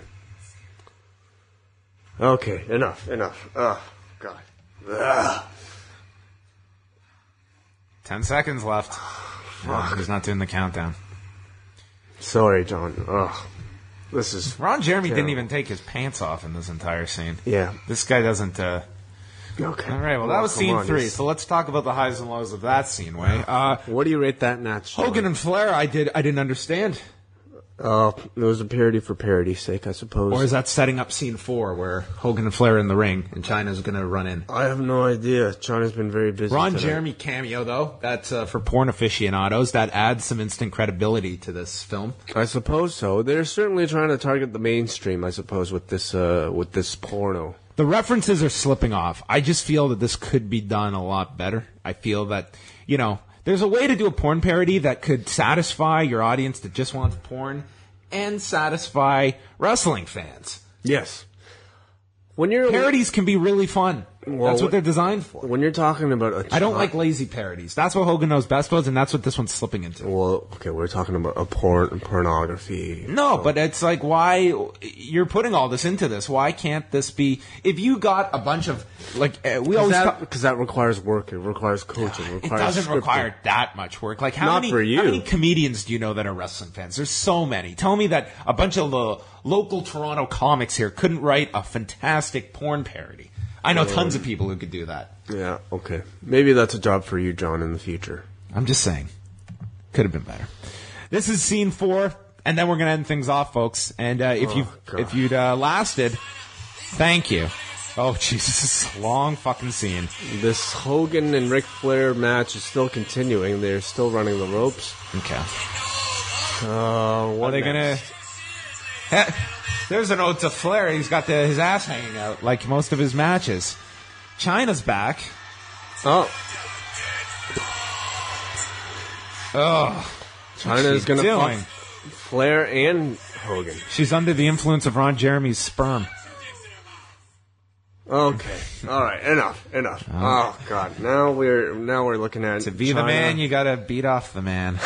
Speaker 8: Okay, enough. Oh, God. Ugh.
Speaker 7: 10 seconds left. Oh, he's not doing the countdown.
Speaker 8: Sorry, John. Ugh. This is...
Speaker 7: Ron Jeremy didn't
Speaker 8: terrible.
Speaker 7: even take his pants off in this entire scene.
Speaker 8: Yeah.
Speaker 7: This guy doesn't...
Speaker 8: Okay.
Speaker 7: All right, well, that was
Speaker 8: come
Speaker 7: scene
Speaker 8: on,
Speaker 7: 3.
Speaker 8: this-
Speaker 7: So let's talk about the highs and lows of that scene, Way.
Speaker 8: What do you rate that match, John?
Speaker 7: Hogan and Flair, I didn't understand.
Speaker 8: It was a parody for parody's sake, I suppose.
Speaker 7: Or is that setting up scene 4 where Hogan and Flair are in the ring and Chyna's going to run in?
Speaker 8: I have no idea. China's been very busy
Speaker 7: Ron
Speaker 8: tonight.
Speaker 7: Jeremy cameo, though, that's for porn aficionados. That adds some instant credibility to this film.
Speaker 8: I suppose so. They're certainly trying to target the mainstream, I suppose, with this porno.
Speaker 7: The references are slipping off. I just feel that this could be done a lot better. I feel that, there's a way to do a porn parody that could satisfy your audience that just wants porn and satisfy wrestling fans.
Speaker 8: Yes. When you're
Speaker 7: Parodies can be really fun.
Speaker 8: Well,
Speaker 7: That's what they're designed for.
Speaker 8: when you're talking about
Speaker 7: I don't like lazy parodies. That's what Hogan Knows Best was, and that's what this one's slipping into.
Speaker 8: Well, okay, we're talking about pornography.
Speaker 7: No, but it's like, why you're putting all this into this? Why can't this be? If you got a bunch of we always
Speaker 8: Because that requires work. It requires coaching. It
Speaker 7: it
Speaker 8: requires
Speaker 7: doesn't
Speaker 8: scripting.
Speaker 7: require that much work. Like how
Speaker 8: Not
Speaker 7: many
Speaker 8: for you.
Speaker 7: how many comedians do you know that are wrestling fans? There's so many. Tell me that a bunch of the local Toronto comics here couldn't write a fantastic porn parody. I know tons of people who could do that.
Speaker 8: Yeah, okay. Maybe that's a job for you, John, in the future.
Speaker 7: I'm just saying. Could have been better. This is scene 4, and then we're going to end things off, folks. And if you'd lasted, thank you. Oh, Jesus, this is a long fucking scene.
Speaker 8: This Hogan and Ric Flair match is still continuing. They're still running the ropes.
Speaker 7: Okay.
Speaker 8: What
Speaker 7: Are they going to... There's an ode to Flair. He's got his ass hanging out like most of his matches. Chyna's back.
Speaker 8: Oh.
Speaker 7: Oh,
Speaker 8: China is going to
Speaker 7: doing?
Speaker 8: fuck Flair and Hogan.
Speaker 7: She's under the influence of Ron Jeremy's sperm.
Speaker 8: Okay, all right, enough. Oh God, now we're looking at
Speaker 7: To be
Speaker 8: China.
Speaker 7: the man, you gotta beat off the man.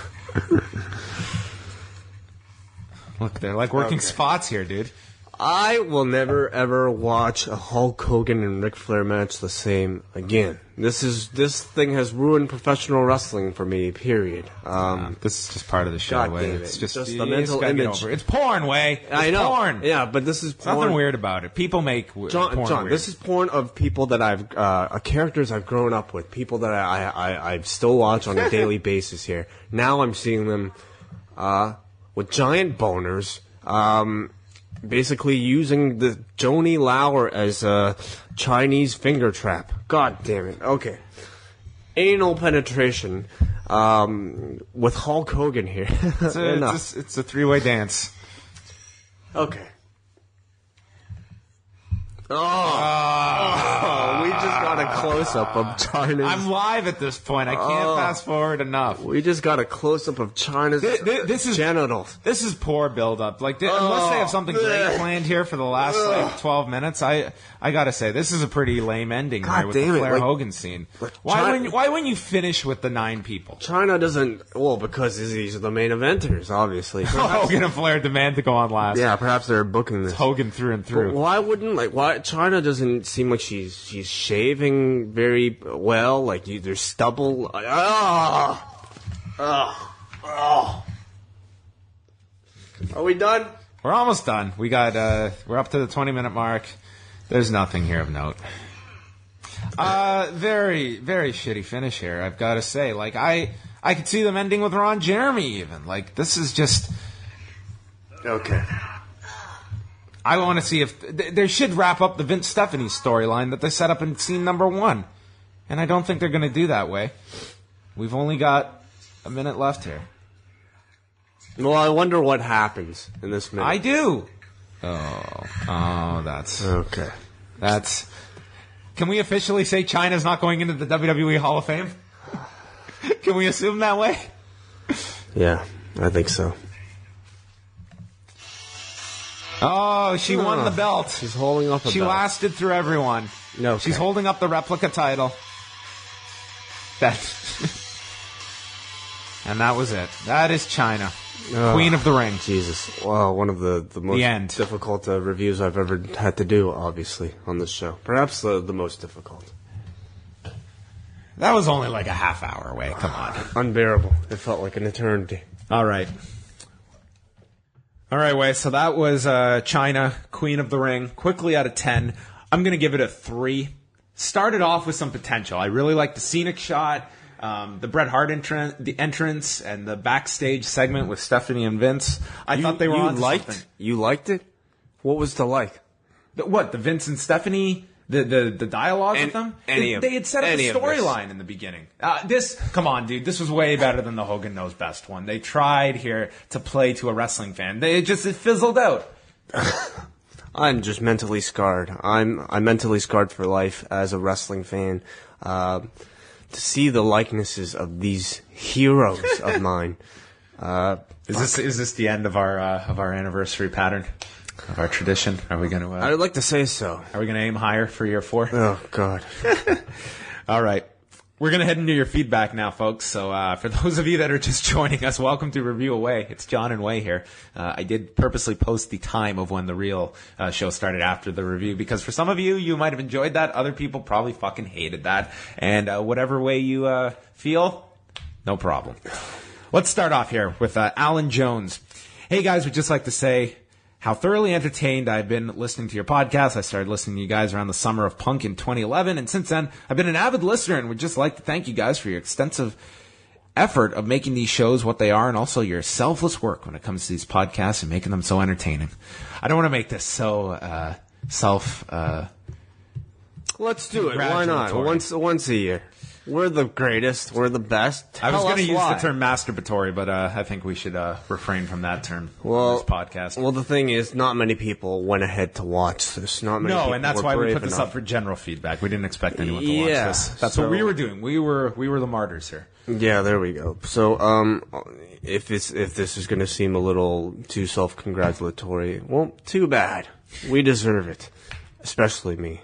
Speaker 7: Look, they're like working spots here, dude.
Speaker 8: I will never ever watch a Hulk Hogan and Ric Flair match the same again. This thing has ruined professional wrestling for me. Period.
Speaker 7: This is just part of the show,
Speaker 8: God
Speaker 7: Way.
Speaker 8: damn it.
Speaker 7: It's just
Speaker 8: Just
Speaker 7: you
Speaker 8: the
Speaker 7: just
Speaker 8: mental
Speaker 7: gotta get
Speaker 8: image.
Speaker 7: over it. It's porn, Way. It's
Speaker 8: I know.
Speaker 7: porn.
Speaker 8: Yeah, but this is porn.
Speaker 7: Nothing weird about it. People make porn
Speaker 8: John,
Speaker 7: weird.
Speaker 8: this is porn of people that I've characters I've grown up with, people that I still watch on a daily basis here. Now I'm seeing them with giant boners, basically using the Joni Lauer as a Chinese finger trap. God damn it. Okay. Anal penetration with Hulk Hogan here.
Speaker 7: It's a three-way dance.
Speaker 8: Okay. Oh, we just got a close-up of China's...
Speaker 7: I'm live at this point. I can't fast forward enough.
Speaker 8: We just got a close-up of China's
Speaker 7: This is
Speaker 8: genitals.
Speaker 7: This is poor build-up. Like, unless they have something great planned here for the last 12 minutes, I gotta say this is a pretty lame ending
Speaker 8: God
Speaker 7: here with
Speaker 8: damn
Speaker 7: the
Speaker 8: it,
Speaker 7: Flair
Speaker 8: like-
Speaker 7: Hogan scene.
Speaker 8: like
Speaker 7: Why
Speaker 8: China-
Speaker 7: wouldn't you finish with the 9 people?
Speaker 8: China doesn't... Well, because these are the main eventers, obviously.
Speaker 7: Hogan and Flair demand to go on last.
Speaker 8: Yeah, perhaps they're booking this.
Speaker 7: Hogan through and
Speaker 8: But
Speaker 7: through.
Speaker 8: why wouldn't why China doesn't seem like she's shaving very well? Like there's stubble. Are we done?
Speaker 7: We're almost done. We're up to the 20-minute mark. There's nothing here of note. Very, very shitty finish here, I've got to say. Like, I could see them ending with Ron Jeremy even. Like, this is just...
Speaker 8: Okay.
Speaker 7: I want to see if... They should wrap up the Vince Stephanie storyline that they set up in scene number 1. And I don't think they're going to do that way. We've only got a minute left here.
Speaker 8: Well, I wonder what happens in this minute.
Speaker 7: I do! Oh, that's...
Speaker 8: Okay.
Speaker 7: That's... Can we officially say China's not going into the WWE Hall of Fame? Can we assume that way?
Speaker 8: Yeah, I think so.
Speaker 7: Oh, she won the belt.
Speaker 8: She's holding up a
Speaker 7: She
Speaker 8: belt.
Speaker 7: lasted through everyone.
Speaker 8: Okay.
Speaker 7: She's holding up the replica title. And that was it. That is China. Queen of the Ring.
Speaker 8: Jesus. Wow, one of the most
Speaker 7: end.
Speaker 8: difficult reviews I've ever had to do, obviously, on this show. Perhaps the most difficult.
Speaker 7: That was only like a half hour away. Come on.
Speaker 8: Unbearable. It felt like an eternity.
Speaker 7: All right. All right, Way. So that was China, Queen of the Ring. Quickly out of 10. I'm going to give it a 3. Started off with some potential. I really liked the scenic shot, the Bret Hart entrance, and the backstage segment with Stephanie and Vince. I thought they were on something.
Speaker 8: You liked it? What was to like?
Speaker 7: What, the Vince and Stephanie, the dialogue with them?
Speaker 8: Any of
Speaker 7: they had set up a
Speaker 8: any of
Speaker 7: storyline in the beginning. Come on, dude, this was way better than the Hogan Knows Best one. They tried here to play to a wrestling fan. It fizzled out.
Speaker 8: I'm just mentally scarred. I'm mentally scarred for life as a wrestling fan. To see the likenesses of these heroes of mine.
Speaker 7: Is this the end of our anniversary pattern? Of our tradition? Are we going to?
Speaker 8: I'd like to say so.
Speaker 7: Are we going to aim higher for year 4?
Speaker 8: Oh God!
Speaker 7: All right, we're going to head into your feedback now, folks. So for those of you that are just joining us, welcome to Review Away. It's John and Way here. I did purposely post the time of when the real show started after the review because for some of you might have enjoyed that. Other people probably fucking hated that. And whatever way you feel, no problem. Let's start off here with Alan Jones. Hey guys, we'd just like to say how thoroughly entertained I've been listening to your podcast. I started listening to you guys around the summer of Punk in 2011, and since then, I've been an avid listener and would just like to thank you guys for your extensive effort of making these shows what they are and also your selfless work when it comes to these podcasts and making them so entertaining. I don't want to make this so
Speaker 8: Let's do it. Why not?
Speaker 7: Congratulatory.
Speaker 8: Once a year. We're the greatest. We're the best.
Speaker 7: I was
Speaker 8: Tell
Speaker 7: going to
Speaker 8: us
Speaker 7: use
Speaker 8: why.
Speaker 7: the term masturbatory, but I think we should refrain from that term
Speaker 8: Well,
Speaker 7: on this podcast.
Speaker 8: Well, the thing is, not many people went ahead to watch this. Not many.
Speaker 7: No,
Speaker 8: people
Speaker 7: and that's
Speaker 8: were
Speaker 7: why we
Speaker 8: brave
Speaker 7: put this
Speaker 8: enough.
Speaker 7: up for general feedback. We didn't expect anyone to watch
Speaker 8: Yeah,
Speaker 7: this. That's
Speaker 8: so-
Speaker 7: what we were doing. We were the martyrs here.
Speaker 8: Yeah, there we go. So, if this is going to seem a little too self-congratulatory, well, too bad. We deserve it, especially me.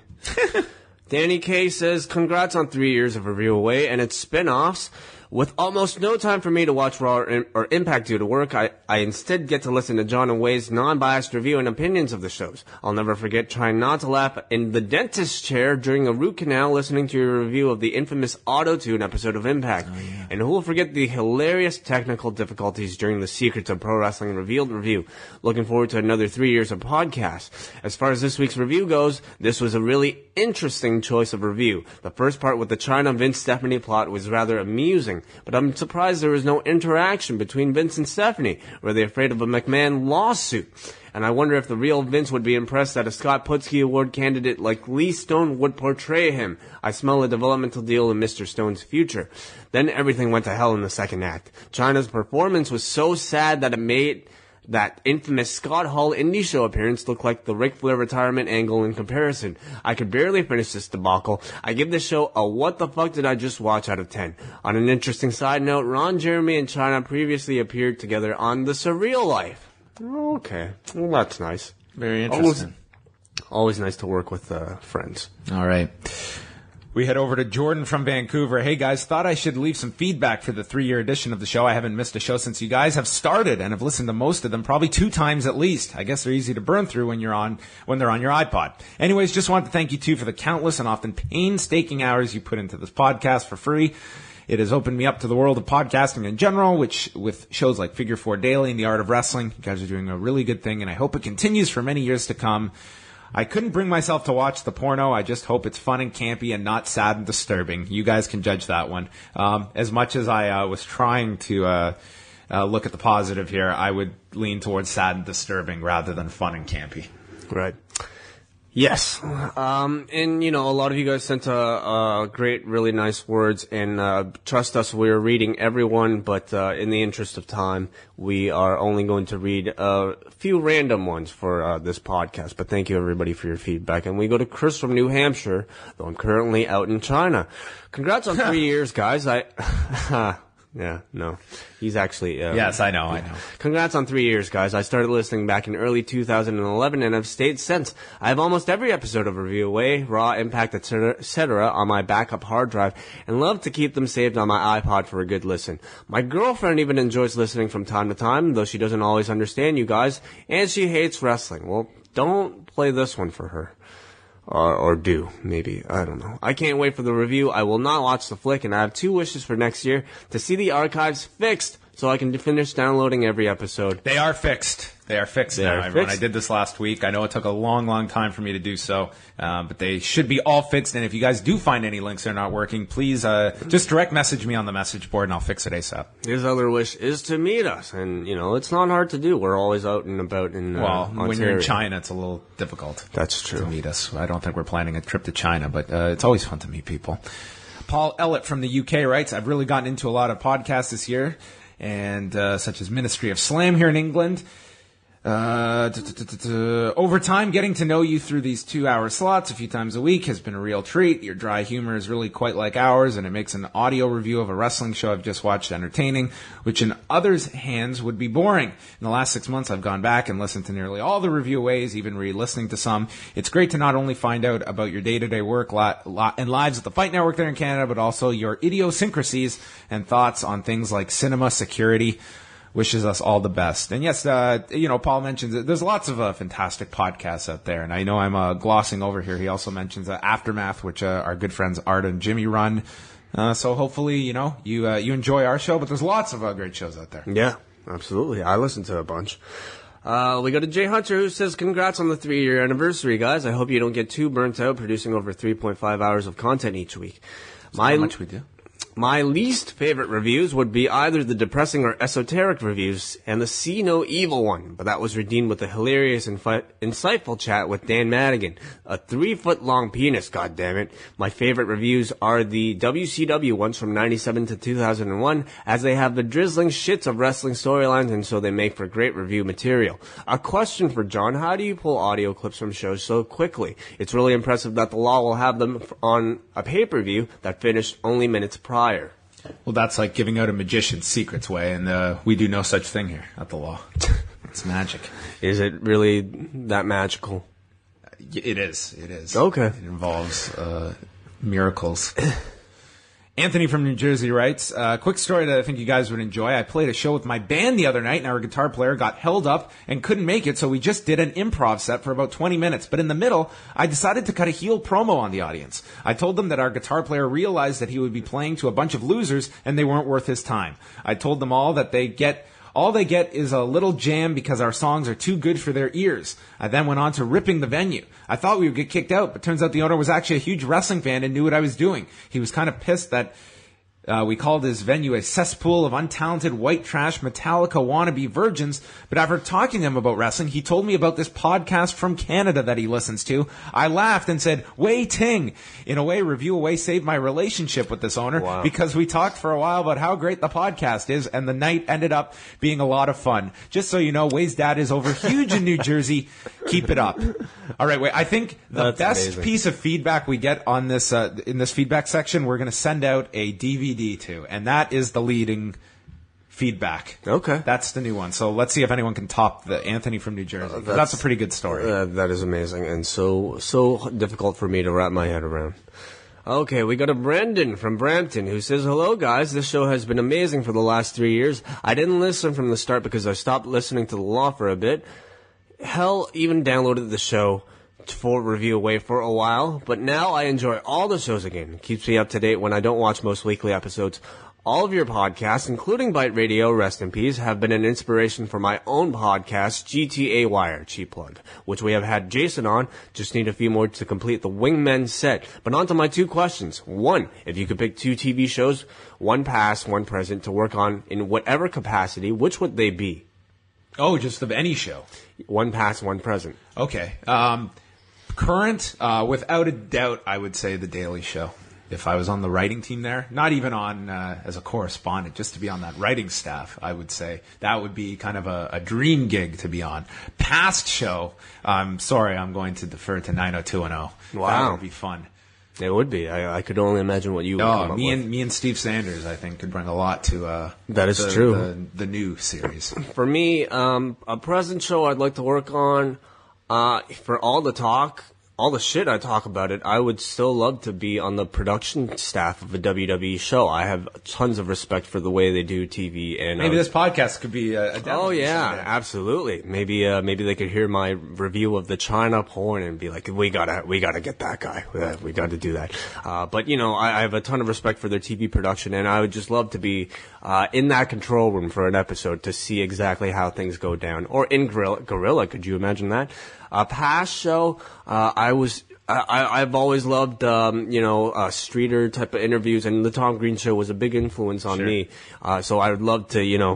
Speaker 8: Danny K says, "Congrats on 3 years of Review Away and its spin-offs. With almost no time for me to watch Raw or Impact due to work, I instead get to listen to John and Way's non-biased review and opinions of the shows. I'll never forget trying not to laugh in the dentist's chair during a root canal listening to your review of the infamous Auto-Tune episode of Impact. And who will forget the hilarious technical difficulties during the Secrets of Pro Wrestling Revealed review. Looking forward to another 3 years of podcasts. As far as this week's review goes, this was a really interesting choice of review. The first part with the China Vince Stephanie plot was rather amusing, but I'm surprised there was no interaction between Vince and Stephanie. Were they afraid of a McMahon lawsuit? And I wonder if the real Vince would be impressed that a Scott Putski Award candidate like Lee Stone would portray him. I smell a developmental deal in Mr. Stone's future. Then everything went to hell in the second act. China's performance was so sad that it made that infamous Scott Hall indie show appearance looked like the Ric Flair retirement angle in comparison. I could barely finish this debacle. I give this show a what the fuck did I just watch out of 10. On an interesting side note, Ron Jeremy and China previously appeared together on The Surreal Life. Okay, well that's nice.
Speaker 7: Very interesting.
Speaker 8: Always nice to work with friends.
Speaker 7: All right. We head over to Jordan from Vancouver. Hey guys, thought I should leave some feedback for the 3-year edition of the show. I haven't missed a show since you guys have started and have listened to most of them, probably 2 times at least. I guess they're easy to burn through when they're on your iPod. Anyways, just wanted to thank you too for the countless and often painstaking hours you put into this podcast for free. It has opened me up to the world of podcasting in general, which with shows like Figure 4 Daily and The Art of Wrestling, you guys are doing a really good thing, and I hope it continues for many years to come. I couldn't bring myself to watch the porno. I just hope it's fun and campy and not sad and disturbing. You guys can judge that one. As much as I was trying to look at the positive here, I would lean towards sad and disturbing rather than fun and campy.
Speaker 8: Right. Yes. And, you know, a lot of you guys sent great, really nice words, and trust us, we're reading everyone, but in the interest of time, we are only going to read a few random ones for this podcast. But thank you, everybody, for your feedback. And we go to Chris from New Hampshire, though I'm currently out in China. Congrats on 3 years, guys. Yeah, no. He's actually...
Speaker 7: Yes, I know.
Speaker 8: Congrats on 3 years, guys. I started listening back in early 2011 and have stayed since. I have almost every episode of Review Away, Raw, Impact, etc. on my backup hard drive and love to keep them saved on my iPod for a good listen. My girlfriend even enjoys listening from time to time, though she doesn't always understand you guys, and she hates wrestling. Well, don't play this one for her. Or do, maybe. I don't know. I can't wait for the review. I will not watch the flick, and I have 2 wishes for next year: to see the archives fixed so I can finish downloading every episode.
Speaker 7: They are fixed. They are fixed now, everyone. I did this last week. I know it took a long, long time for me to do so, but they should be all fixed. And if you guys do find any links that are not working, please just direct message me on the message board, and I'll fix it ASAP.
Speaker 8: His other wish is to meet us, and, you know, it's not hard to do. We're always out and about in Ontario.
Speaker 7: When you're in China, it's a little difficult.
Speaker 8: That's true.
Speaker 7: To meet us. I don't think we're planning a trip to China, but it's always fun to meet people. Paul Ellett from the UK writes, I've really gotten into a lot of podcasts this year, and such as Ministry of Slam here in England. Over time, getting to know you through these 2-hour slots a few times a week has been a real treat. Your dry humor is really quite like ours, and it makes an audio review of a wrestling show I've just watched entertaining, which in others' hands would be boring. In the last 6 months, I've gone back and listened to nearly all the review ways, even re-listening to some. It's great to not only find out about your day-to-day work and lives at the Fight Network there in Canada, but also your idiosyncrasies and thoughts on things like cinema, security. Wishes us all the best. And yes, Paul mentions that there's lots of fantastic podcasts out there. And I know I'm glossing over here. He also mentions Aftermath, which our good friends Art and Jimmy run. So hopefully, you enjoy our show. But there's lots of great shows out there.
Speaker 8: Yeah, absolutely. I listen to a bunch. We go to Jay Hunter, who says, congrats on the 3-year anniversary, guys. I hope you don't get too burnt out producing over 3.5 hours of content each week.
Speaker 7: How much we do?
Speaker 8: My least favorite reviews would be either the depressing or esoteric reviews and the See No Evil one, but that was redeemed with a hilarious and insightful chat with Dan Madigan. A 3-foot-long penis, goddammit. My favorite reviews are the WCW ones from 97 to 2001, as they have the drizzling shits of wrestling storylines, and so they make for great review material. A question for John: how do you pull audio clips from shows so quickly? It's really impressive that the Law will have them on a pay-per-view that finished only minutes prior.
Speaker 7: Well, that's like giving out a magician's secrets way, and we do no such thing here at the Law. It's magic.
Speaker 8: Is it really that magical?
Speaker 7: It is. It is.
Speaker 8: Okay.
Speaker 7: It involves miracles. Anthony from New Jersey writes, quick story that I think you guys would enjoy. I played a show with my band the other night, and our guitar player got held up and couldn't make it, so we just did an improv set for about 20 minutes. But in the middle, I decided to cut a heel promo on the audience. I told them that our guitar player realized that he would be playing to a bunch of losers, and they weren't worth his time. I told them all that all they get is a little jam because our songs are too good for their ears. I then went on to ripping the venue. I thought we would get kicked out, but turns out the owner was actually a huge wrestling fan and knew what I was doing. He was kind of pissed that we called his venue a cesspool of untalented white trash Metallica wannabe virgins, but after talking to him about wrestling, he told me about this podcast from Canada that he listens to. I laughed and said, Wei Ting. In a way, Review Away saved my relationship with this owner because we talked for a while about how great the podcast is, and the night ended up being a lot of fun. Just so you know, Wei's dad is over huge in New Jersey. Keep it up. All right, Wei, I think the best piece of feedback we get on this in this feedback section, we're going to send out a DVD to, and that is the leading feedback.
Speaker 8: Okay.
Speaker 7: That's the new one. So let's see if anyone can top the Anthony from New Jersey. That's a pretty good story.
Speaker 8: That is amazing, and so difficult for me to wrap my head around. Okay, we got a Brendan from Brampton who says, hello guys, this show has been amazing for the last 3 years. I didn't listen from the start because I stopped listening to the Law for a bit. Hell, even downloaded the show for Review Away for a while, but now I enjoy all the shows again. It keeps me up to date when I don't watch most weekly episodes. All of your podcasts, including Byte Radio, rest in peace, have been an inspiration for my own podcast, GTA Wire, cheap plug, which we have had Jason on. Just need a few more to complete the Wingmen set. But on to my 2 questions. 1, if you could pick 2 TV shows, one past, one present, to work on in whatever capacity, which would they be?
Speaker 7: Oh, just of any show.
Speaker 8: One past, one present.
Speaker 7: Okay. Current, without a doubt, I would say The Daily Show. If I was on the writing team there, not even on as a correspondent, just to be on that writing staff, I would say that would be kind of a dream gig to be on. Past show, sorry, I'm going to defer to 90210.
Speaker 8: Wow.
Speaker 7: That would be fun.
Speaker 8: It would be. I could only imagine what you would come up with.
Speaker 7: Me and Steve Sanders, I think, could bring a lot to
Speaker 8: that is true.
Speaker 7: The new series.
Speaker 8: For me, a present show I'd like to work on, for all the talk, all the shit I talk about it, I would still love to be on the production staff of a WWE show. I have tons of respect for the way they do TV, and
Speaker 7: maybe this podcast could be a
Speaker 8: oh yeah, absolutely. Maybe they could hear my review of the China porn and be like, we gotta get that guy. We got to do that. But you know, I have a ton of respect for their TV production, and I would just love to be in that control room for an episode to see exactly how things go down. Or in Gorilla, could you imagine that? A past show, I've always loved, Streeter type of interviews, and the Tom Green Show was a big influence on me. So I would love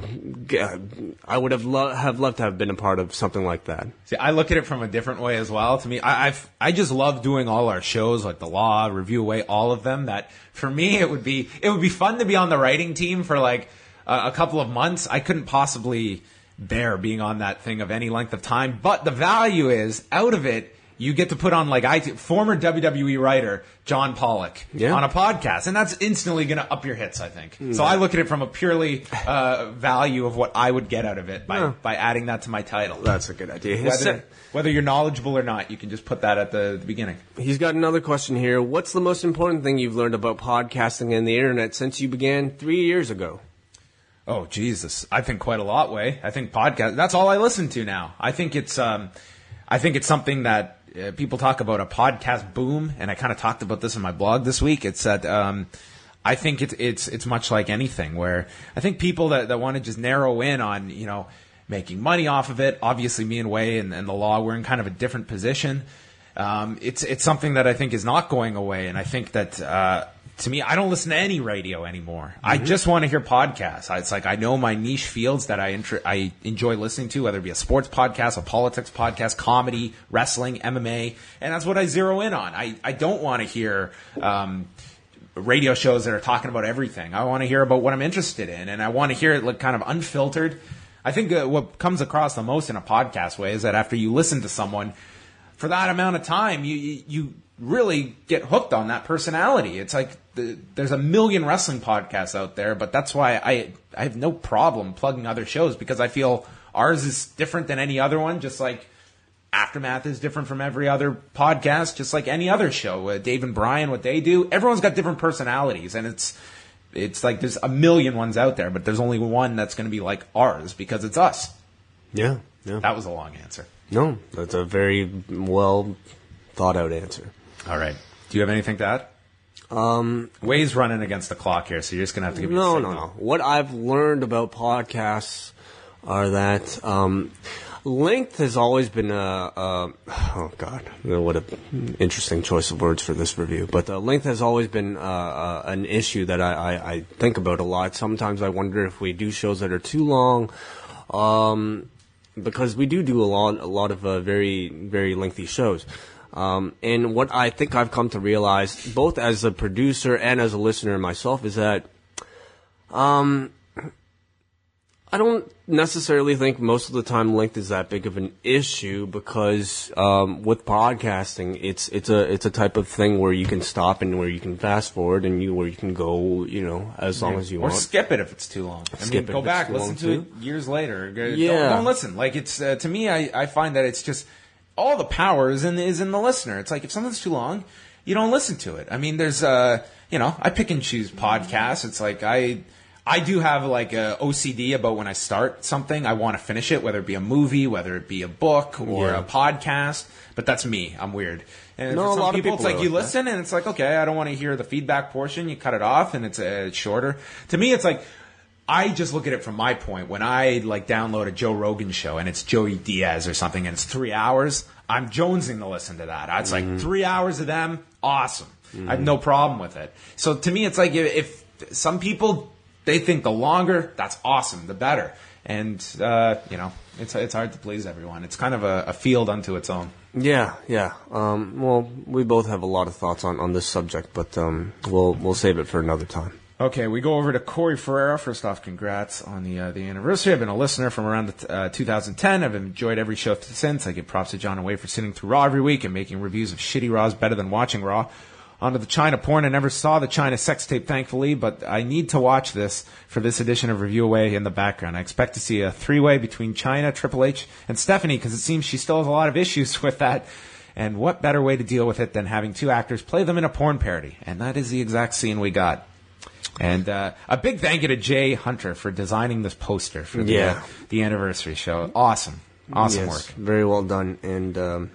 Speaker 8: to, I would have loved to have been a part of something like that.
Speaker 7: See, I look at it from a different way as well. To me, I just love doing all our shows, like The Law, Review Away, all of them. That for me, it would be fun to be on the writing team for like a couple of months. I couldn't possibly bear being on that thing of any length of time, but the value is out of it. You get to put on former WWE writer John Pollock on a podcast, and that's instantly going to up your hits, I think. So I look at it from a purely value of what I would get out of it by adding that to my title.
Speaker 8: That's a good idea.
Speaker 7: Whether you're knowledgeable or not, you can just put that at the beginning.
Speaker 8: He's got another question here. What's the most important thing you've learned about podcasting and the internet since you began 3 years ago?
Speaker 7: Oh, Jesus. I think quite a lot, Way. I think podcast, that's all I listen to now. I think it's something that people talk about, a podcast boom, and I kind of talked about this in my blog this week. It's that I think it's much like anything, where I think people that want to just narrow in on, making money off of it, obviously me and Way and the Law, we're in kind of a different position. It's something that I think is not going away, and I think that to me, I don't listen to any radio anymore. I just want to hear podcasts. It's like I know my niche fields that I enjoy listening to, whether it be a sports podcast, a politics podcast, comedy, wrestling, MMA, and that's what I zero in on. I don't want to hear radio shows that are talking about everything. I want to hear about what I'm interested in, and I want to hear it like kind of unfiltered. I think what comes across the most in a podcast way is that after you listen to someone for that amount of time, you really get hooked on that personality. It's like there's a million wrestling podcasts out there, but that's why I have no problem plugging other shows, because I feel ours is different than any other one, just like Aftermath is different from every other podcast, just like any other show. Dave and Brian, what they do, everyone's got different personalities, and it's like there's a million ones out there, but there's only one that's going to be like ours because it's us.
Speaker 8: Yeah.
Speaker 7: That was a long answer.
Speaker 8: No, that's a very well thought out answer.
Speaker 7: All right. Do you have anything to add? Way's running against the clock here, so you're just going to have to give me a signal.
Speaker 8: No. What I've learned about podcasts are that length has always been oh God, what an interesting choice of words for this review. But length has always been an issue that I think about a lot. Sometimes I wonder if we do shows that are too long, because we do a lot of very, very lengthy shows. And what I think I've come to realize, both as a producer and as a listener myself, is that I don't necessarily think most of the time length is that big of an issue, because with podcasting, it's a type of thing where you can stop and where you can fast forward and where you can go, as long as you want.
Speaker 7: Or skip it if it's too long. Go back, listen to it years later. Don't listen. Like it's to me, I find that it's just all the power is in the listener. It's like if something's too long, you don't listen to it. I mean, there's I pick and choose podcasts. It's like I do have like a OCD about when I start something, I want to finish it, whether it be a movie, whether it be a book or a podcast. But that's me. I'm weird. And for some people, it's like you listen and it's like, okay, I don't want to hear the feedback portion. You cut it off and it's shorter. To me, it's like I just look at it from my point. When I like download a Joe Rogan show and it's Joey Diaz or something and it's 3 hours, I'm jonesing to listen to that. It's like 3 hours of them, awesome. I have no problem with it. So to me, it's like if some people, they think the longer, that's awesome, the better. And, it's hard to please everyone. It's kind of a field unto its own.
Speaker 8: Yeah. Well, we both have a lot of thoughts on this subject, but we'll save it for another time.
Speaker 7: Okay, we go over to Corey Ferreira. First off, congrats on the anniversary. I've been a listener from around 2010. I've enjoyed every show since. I give props to John and Wade for sitting through Raw every week and making reviews of shitty Raws better than watching Raw. On to the China porn. I never saw the China sex tape, thankfully, but I need to watch this for this edition of Review Away in the background. I expect to see a three-way between China, Triple H, and Stephanie, because it seems she still has a lot of issues with that. And what better way to deal with it than having two actors play them in a porn parody? And that is the exact scene we got. And a big thank you to Jay Hunter for designing this poster for the anniversary show. Awesome work.
Speaker 8: Very well done. And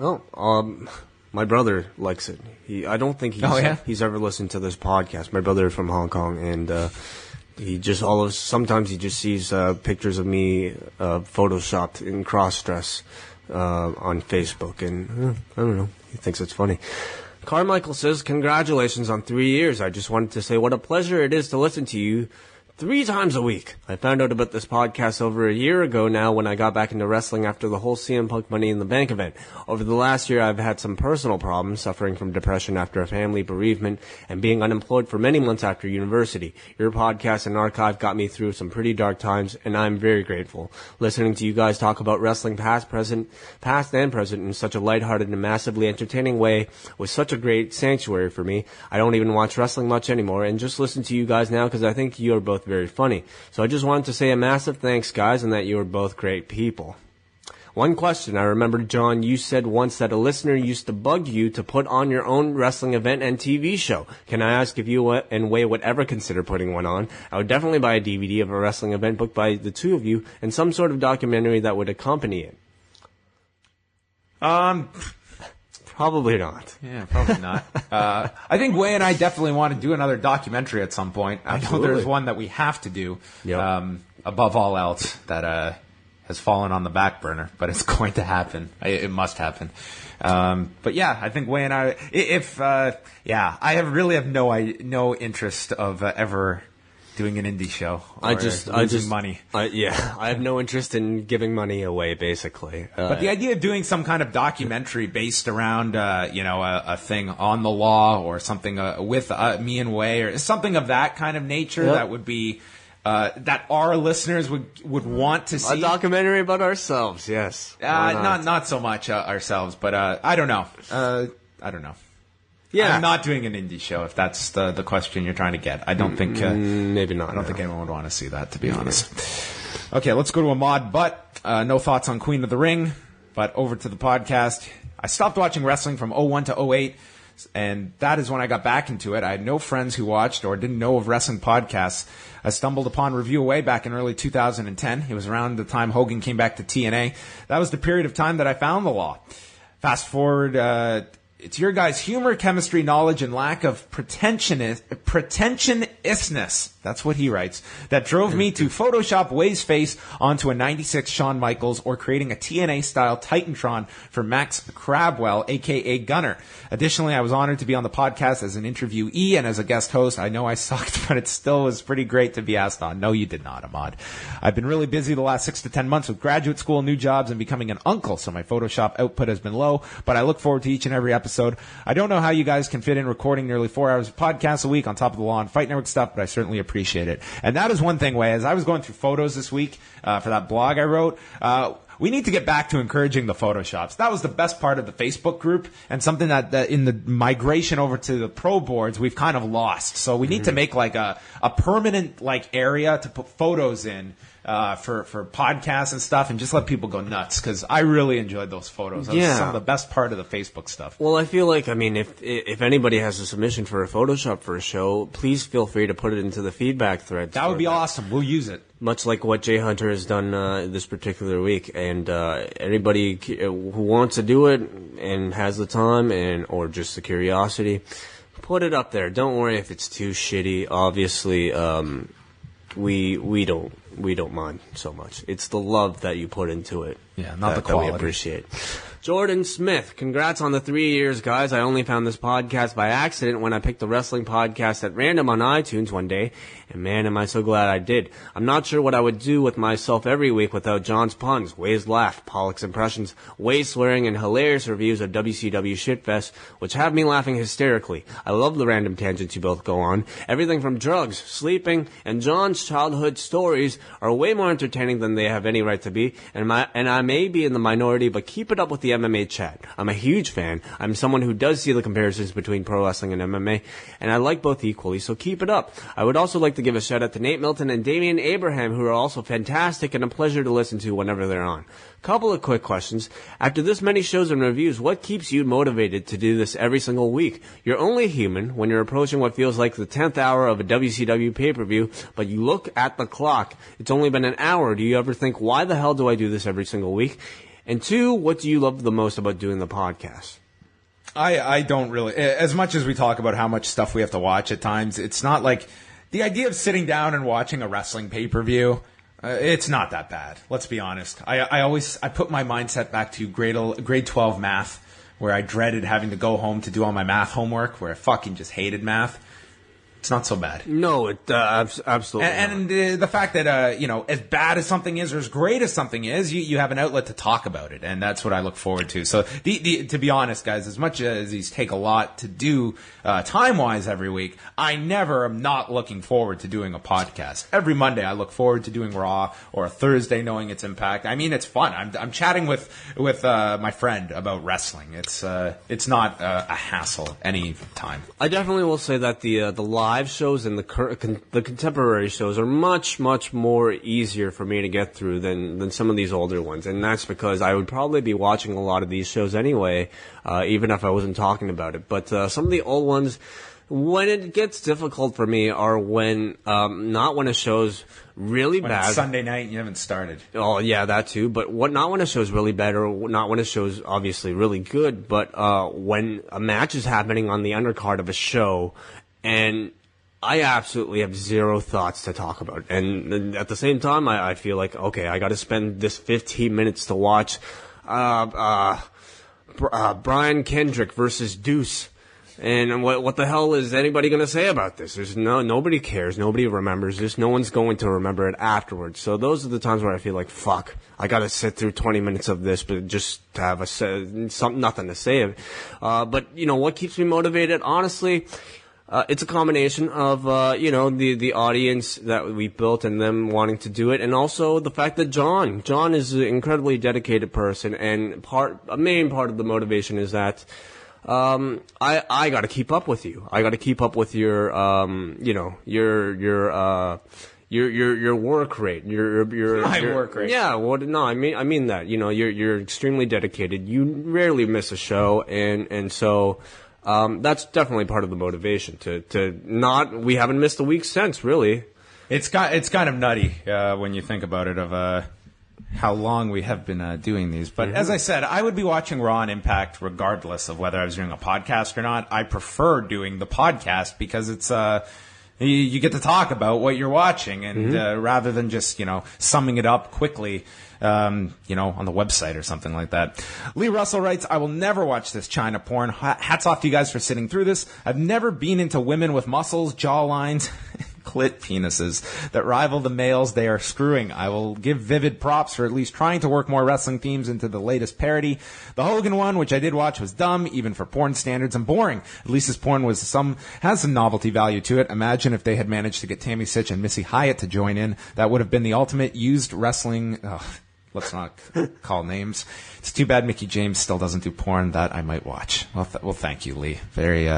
Speaker 8: my brother likes it. I don't think he's ever listened to this podcast. My brother from Hong Kong, and he just sometimes he just sees pictures of me photoshopped in cross dress on Facebook, and I don't know. He thinks it's funny. Carmichael says, congratulations on 3 years. I just wanted to say what a pleasure it is to listen to you 3 times a week. I found out about this podcast over a year ago now when I got back into wrestling after the whole CM Punk Money in the Bank event. Over the last year, I've had some personal problems, suffering from depression after a family bereavement and being unemployed for many months after university. Your podcast and archive got me through some pretty dark times, and I'm very grateful. Listening to you guys talk about wrestling past and present in such a lighthearted and massively entertaining way was such a great sanctuary for me. I don't even watch wrestling much anymore, and just listen to you guys now because I think you're both very funny. So I just wanted to say a massive thanks, guys, and that you are both great people. One question. I remember, John, you said once that a listener used to bug you to put on your own wrestling event and TV show. Can I ask if you and Way would ever consider putting one on? I would definitely buy a DVD of a wrestling event booked by the two of you and some sort of documentary that would accompany it. Probably not.
Speaker 7: Yeah, probably not. I think Way and I definitely want to do another documentary at some point. I know there's one that we have to do, above all else, that has fallen on the back burner, but it's going to happen. It must happen. But yeah, I think Wayne, I really have no interest of ever doing an indie show. Or losing money.
Speaker 8: I have no interest in giving money away, basically.
Speaker 7: But the idea of doing some kind of documentary based around, a thing on the law or something with me and Way or something of that kind of nature, that would be that our listeners would want to see.
Speaker 8: A documentary about ourselves, yes.
Speaker 7: Not so much ourselves, but I don't know. I don't know. Yeah, I'm not doing an indie show. If that's the question you're trying to get, I don't think
Speaker 8: maybe not.
Speaker 7: I don't think anyone would want to see that, to be honest. Okay, let's go to Ahmad Butt. No thoughts on Queen of the Ring, but over to the podcast. I stopped watching wrestling from 01 to 08, and that is when I got back into it. I had no friends who watched or didn't know of wrestling podcasts. I stumbled upon Review Away back in early 2010. It was around the time Hogan came back to TNA. That was the period of time that I found the law. Fast forward. It's your guys' humor, chemistry, knowledge, and lack of pretentiousness, that's what he writes, that drove me to Photoshop Way's face onto a 96 Shawn Michaels or creating a TNA-style Titantron for Max Crabwell, a.k.a. Gunner. Additionally, I was honored to be on the podcast as an interviewee and as a guest host. I know I sucked, but it still was pretty great to be asked on. No, you did not, Ahmad. I've been really busy the last 6 to 10 months with graduate school, new jobs, and becoming an uncle, so my Photoshop output has been low, but I look forward to each and every episode. I don't know how you guys can fit in recording nearly 4 hours of podcasts a week on top of the Law and Fight Network stuff, but I certainly appreciate it. And that is one thing, Way, as I was going through photos this week for that blog I wrote, we need to get back to encouraging the Photoshops. That was the best part of the Facebook group and something that in the migration over to the pro boards, we've kind of lost. So we need to make like a permanent like area to put photos in for podcasts and stuff, and just let people go nuts, because I really enjoyed those photos. That was some of the best part of the Facebook stuff.
Speaker 8: Well, I feel like, if anybody has a submission for a Photoshop for a show, please feel free to put it into the feedback thread.
Speaker 7: That would be awesome. We'll use it.
Speaker 8: Much like what Jay Hunter has done this particular week. And anybody who wants to do it and has the time or just the curiosity, put it up there. Don't worry if it's too shitty. Obviously, we don't mind so much. It's the love that you put into it.
Speaker 7: Yeah, not the quality.
Speaker 8: That we appreciate. Jordan Smith, congrats on the 3 years, guys. I only found this podcast by accident when I picked the wrestling podcast at random on iTunes one day, and man, am I so glad I did. I'm not sure what I would do with myself every week without John's puns, Way's laugh, Pollock's impressions, Way's swearing, and hilarious reviews of WCW Shitfest, which have me laughing hysterically. I love the random tangents you both go on. Everything from drugs, sleeping, and John's childhood stories are way more entertaining than they have any right to be, and I may be in the minority, but keep it up with the MMA chat. I'm a huge fan. I'm someone who does see the comparisons between pro wrestling and MMA, and I like both equally, so keep it up. I would also like to give a shout out to Nate Milton and Damian Abraham, who are also fantastic and a pleasure to listen to whenever they're on. Couple of quick questions. After this many shows and reviews, what keeps you motivated to do this every single week? You're only human when you're approaching what feels like the 10th hour of a WCW pay-per-view, but you look at the clock. It's only been an hour. Do you ever think, why the hell do I do this every single week? And 2, what do you love the most about doing the podcast?
Speaker 7: I don't really, as much as we talk about how much stuff we have to watch at times, it's not like the idea of sitting down and watching a wrestling pay-per-view. It's not that bad. Let's be honest. I put my mindset back to grade 12 math, where I dreaded having to go home to do all my math homework, where I fucking just hated math. It's not so bad.
Speaker 8: No, it absolutely.
Speaker 7: And the fact that as bad as something is or as great as something is, you have an outlet to talk about it, and that's what I look forward to. So, to be honest, guys, as much as these take a lot to do time-wise every week, I never am not looking forward to doing a podcast. Every Monday, I look forward to doing Raw, or a Thursday knowing its impact. I mean, it's fun. I'm chatting with my friend about wrestling. It's not a hassle any time.
Speaker 8: I definitely will say that the live shows and the contemporary shows are much, much more easier for me to get through than some of these older ones. And that's because I would probably be watching a lot of these shows anyway, even if I wasn't talking about it. But some of the old ones, when it gets difficult for me, are when not when a show's really
Speaker 7: when
Speaker 8: bad.
Speaker 7: It's Sunday night and you haven't started.
Speaker 8: Oh yeah, that too. But not when a show's really bad, or not when a show's obviously really good. But when a match is happening on the undercard of a show, and I absolutely have zero thoughts to talk about. And at the same time, I feel like, okay, I got to spend this 15 minutes to watch Brian Kendrick versus Deuce. And what the hell is anybody going to say about this? Nobody cares. Nobody remembers this. No one's going to remember it afterwards. So those are the times where I feel like, fuck, I got to sit through 20 minutes of this, but just to have nothing to say. But, what keeps me motivated, honestly, it's a combination of, the audience that we built and them wanting to do it, and also the fact that John is an incredibly dedicated person, and a main part of the motivation is that, I got to keep up with you. I got to keep up with your work rate. Your
Speaker 7: work rate.
Speaker 8: Yeah. No, I mean that. You're extremely dedicated. You rarely miss a show, and so. That's definitely part of the motivation we haven't missed a week since, really.
Speaker 7: It's kind of nutty, when you think about it, of, how long we have been doing these. But as I said, I would be watching Raw and Impact regardless of whether I was doing a podcast or not. I prefer doing the podcast because it's you get to talk about what you're watching, and rather than just summing it up quickly, on the website or something like that. Lee Russell writes, I will never watch this China porn. Hats off to you guys for sitting through this. I've never been into women with muscles, jawlines, clit penises that rival the males they are screwing. I will give Vivid props for at least trying to work more wrestling themes into the latest parody. The Hogan one, which I did watch, was dumb, even for porn standards, and boring. At least this porn has some novelty value to it. Imagine if they had managed to get Tammy Sitch and Missy Hyatt to join in. That would have been the ultimate used wrestling... Let's not call names. It's too bad Mickey James still doesn't do porn. That I might watch. Well, thank you, Lee. Very,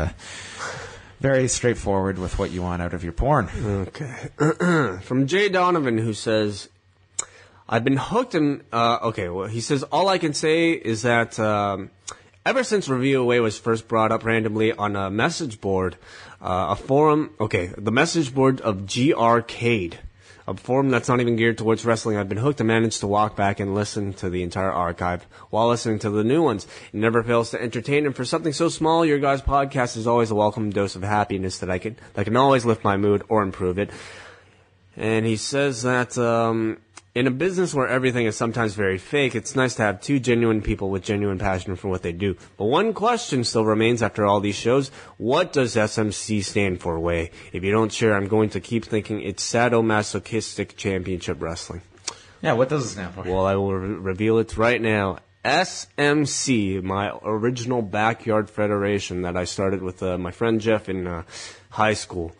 Speaker 7: very straightforward with what you want out of your porn.
Speaker 8: Okay. From Jay Donovan, who says, I've been hooked in... he says, all I can say is that ever since Review Away was first brought up randomly on a message board, a forum... the message board of G-Arcade... a forum that's not even geared towards wrestling, I've been hooked and managed to walk back and listen to the entire archive while listening to the new ones. It never fails to entertain, and for something so small, your guys' podcast is always a welcome dose of happiness that can always lift my mood or improve it. And he says that in a business where everything is sometimes very fake, it's nice to have two genuine people with genuine passion for what they do. But one question still remains after all these shows. What does SMC stand for, Way? If you don't share, I'm going to keep thinking it's Sadomasochistic Championship Wrestling.
Speaker 7: Yeah, what does it stand for?
Speaker 8: Well, I will reveal it right now. SMC, my original backyard federation that I started with my friend Jeff in high school,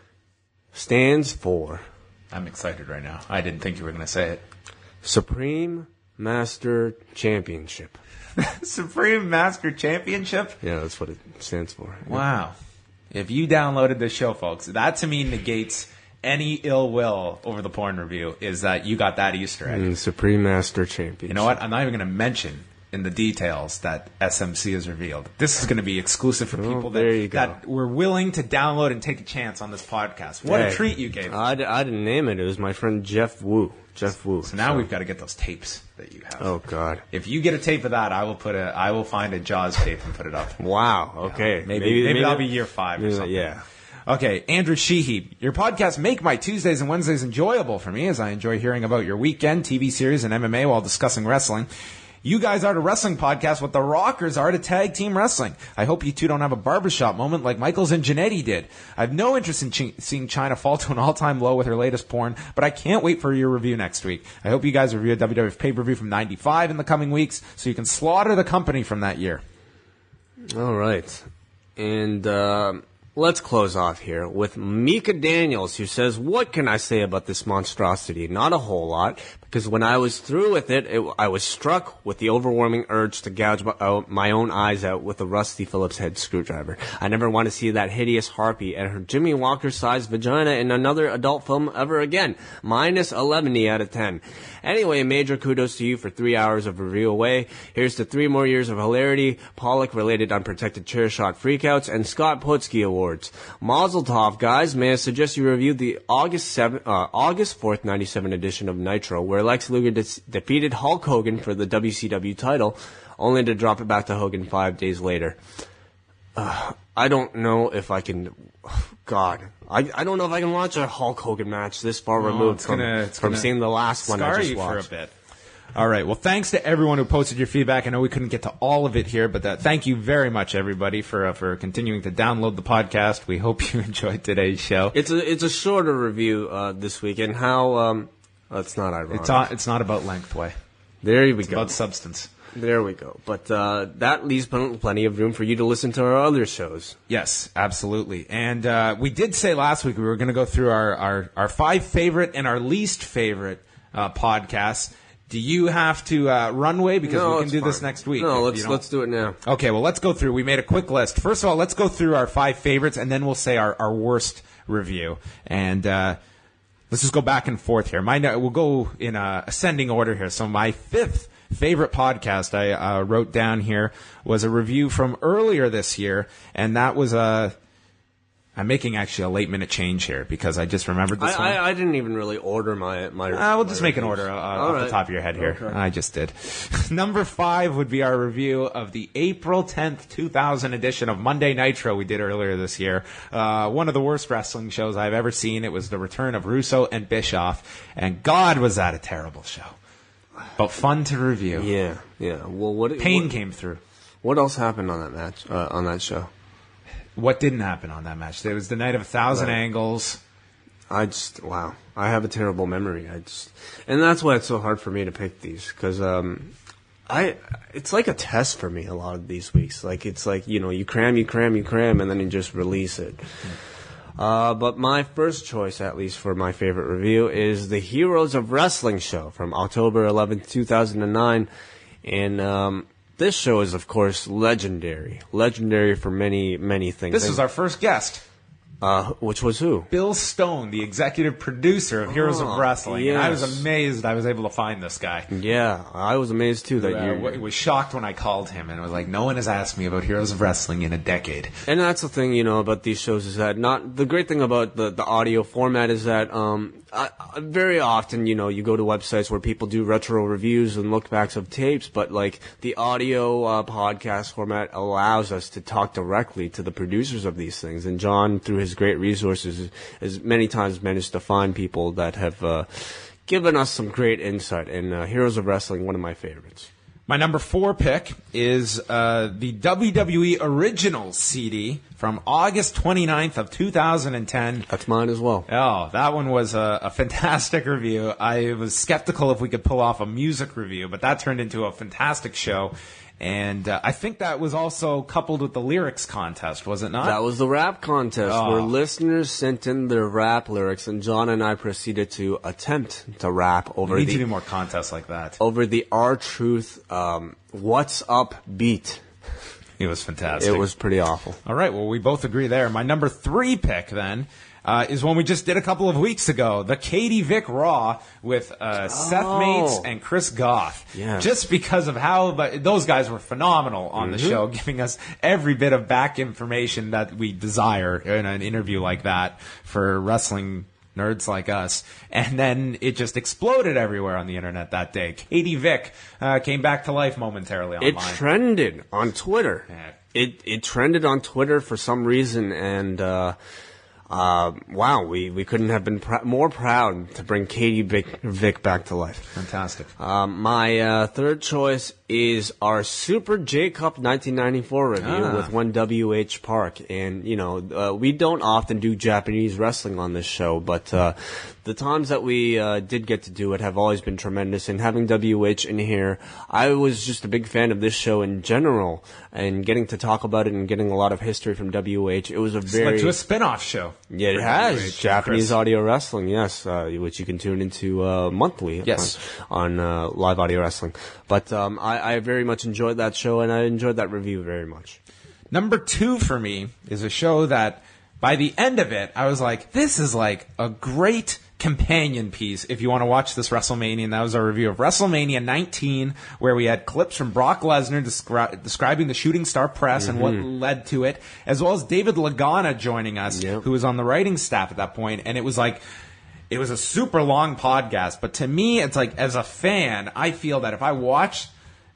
Speaker 8: stands for...
Speaker 7: I'm excited right now. I didn't think you were going to say it.
Speaker 8: Supreme Master Championship.
Speaker 7: Supreme Master Championship?
Speaker 8: Yeah, that's what it stands for.
Speaker 7: Wow. If you downloaded this show, folks, that to me negates any ill will over the porn review, is that you got that Easter egg.
Speaker 8: Supreme Master Championship.
Speaker 7: You know what? I'm not even going to mention in the details that SMC is revealed. This is going to be exclusive for people that were willing to download and take a chance on this podcast. What a treat you gave.
Speaker 8: I didn't name it. It was my friend Jeff Wu. So
Speaker 7: now we've got to get those tapes that you have.
Speaker 8: Oh God!
Speaker 7: If you get a tape of that, I will find a Jaws tape and put it up.
Speaker 8: Wow. Okay.
Speaker 7: Maybe that'll be year 5 or something.
Speaker 8: Yeah.
Speaker 7: Okay, Andrew Sheehy, your podcasts make my Tuesdays and Wednesdays enjoyable for me as I enjoy hearing about your weekend, TV series, and MMA while discussing wrestling. You guys are to wrestling podcast what the Rockers are to tag team wrestling. I hope you two don't have a barbershop moment like Michaels and Jannetty did. I have no interest in seeing China fall to an all-time low with her latest porn, but I can't wait for your review next week. I hope you guys review a WWF pay-per-view from 95 in the coming weeks so you can slaughter the company from that year.
Speaker 8: All right. And let's close off here with Mika Daniels, who says, what can I say about this monstrosity? Not a whole lot, because when I was through with it, I was struck with the overwhelming urge to gouge my own eyes out with a Rusty Phillips head screwdriver. I never want to see that hideous harpy and her Jimmy Walker-sized vagina in another adult film ever again. Minus 11 out of 10. Anyway, major kudos to you for 3 hours of review away. Here's to 3 more years of hilarity, Pollock-related unprotected chair shot freakouts, and Scott Putski awards. Mazel tov, guys. May I suggest you review the August 4th, 97 edition of Nitro, where Lex Luger defeated Hulk Hogan for the WCW title, only to drop it back to Hogan 5 days later. I don't know if I can God. I don't know if I can watch a Hulk Hogan match this far removed from seeing the last one I
Speaker 7: scar
Speaker 8: just
Speaker 7: you
Speaker 8: watched.
Speaker 7: for a bit. All right. Well, thanks to everyone who posted your feedback. I know we couldn't get to all of it here, but thank you very much, everybody, for continuing to download the podcast. We hope you enjoyed today's show.
Speaker 8: It's a shorter review this week, and how it's not ironic.
Speaker 7: It's not about length, Way.
Speaker 8: There we
Speaker 7: It's
Speaker 8: go.
Speaker 7: about substance.
Speaker 8: There we go. But that leaves plenty of room for you to listen to our other shows.
Speaker 7: Yes, absolutely. And we did say last week we were going to go through our 5 favorite and our least favorite podcasts. Do you have to run, Way? Because we can do this next week.
Speaker 8: No, let's do it now.
Speaker 7: Okay, well, let's go through. We made a quick list. First of all, let's go through our 5 favorites, and then we'll say our worst review. And let's just go back and forth here. We'll go in ascending order here. So my 5th favorite podcast I wrote down here was a review from earlier this year, and that was I'm making actually a late-minute change here because I just remembered this one.
Speaker 8: I didn't even really order my
Speaker 7: we'll just make an order off the top of your head here.
Speaker 8: Okay.
Speaker 7: I just did. Number 5 would be our review of the April 10th, 2000 edition of Monday Nitro we did earlier this year. One of the worst wrestling shows I've ever seen. It was the return of Russo and Bischoff, and God, was that a terrible show. But fun to review.
Speaker 8: Yeah. Well,
Speaker 7: Pain came through.
Speaker 8: What else happened on that match? On that show?
Speaker 7: What didn't happen on that match? There was the night of 1,000 angles.
Speaker 8: Wow. I have a terrible memory. And that's why it's so hard for me to pick these, because it's like a test for me a lot of these weeks. Like, it's like, you cram, and then you just release it. But my first choice, at least for my favorite review, is the Heroes of Wrestling show from October 11th, 2009. And this show is, of course, legendary. Legendary for many, many things.
Speaker 7: This was our first guest.
Speaker 8: Which was who?
Speaker 7: Bill Stone, the executive producer of Heroes of Wrestling.
Speaker 8: Yes.
Speaker 7: And I was amazed I was able to find this guy.
Speaker 8: Yeah, I was amazed too that
Speaker 7: I was shocked when I called him, and I was like, no one has asked me about Heroes of Wrestling in a decade.
Speaker 8: And that's the thing, about these shows is that the great thing about the audio format is that very often, you go to websites where people do retro reviews and look backs of tapes, but like the audio podcast format allows us to talk directly to the producers of these things. And John, through his great resources, has many times managed to find people that have given us some great insight. And Heroes of Wrestling, one of my favorites.
Speaker 7: My number 4 pick is the WWE Originals CD from August 29th of 2010.
Speaker 8: That's mine as well.
Speaker 7: Oh, that one was a fantastic review. I was skeptical if we could pull off a music review, but that turned into a fantastic show. And I think that was also coupled with the lyrics contest, was it not?
Speaker 8: That was the rap contest where listeners sent in their rap lyrics, and John and I proceeded to attempt to rap over
Speaker 7: We need to do more contests like that.
Speaker 8: Over the R-Truth What's Up beat.
Speaker 7: It was fantastic.
Speaker 8: It was pretty awful.
Speaker 7: All right, well, we both agree there. My number 3 pick, then, is one we just did a couple of weeks ago, the Katie Vick Raw with Seth Mates and Chris Goff.
Speaker 8: Yeah.
Speaker 7: Just because of how those guys were phenomenal on the show, giving us every bit of back information that we desire in an interview like that for wrestling nerds like us. And then it just exploded everywhere on the internet that day. Katie Vick came back to life momentarily online.
Speaker 8: It trended on Twitter.
Speaker 7: Yeah.
Speaker 8: It trended on Twitter for some reason, and wow, we couldn't have been more proud to bring Katie Vick back to life.
Speaker 7: Fantastic.
Speaker 8: My third choice is our Super J Cup 1994 review with one W.H. Park. And, we don't often do Japanese wrestling on this show, but the times that we did get to do it have always been tremendous. And having W.H. in here, I was just a big fan of this show in general, and getting to talk about it and getting a lot of history from W.H. It was a very...
Speaker 7: It's led to a spin-off show.
Speaker 8: Yeah, it has.
Speaker 7: WH,
Speaker 8: Japanese audio wrestling, yes, which you can tune into monthly on Live Audio Wrestling. But I very much enjoyed that show, and I enjoyed that review very much.
Speaker 7: Number 2 for me is a show that, by the end of it, I was like, this is like a great companion piece if you want to watch this WrestleMania. And that was our review of WrestleMania 19, where we had clips from Brock Lesnar describing the Shooting Star Press and what led to it, as well as David Lagana joining us, who was on the writing staff at that point. And it was like... It was a super long podcast, but to me, it's like, as a fan, I feel that if I watch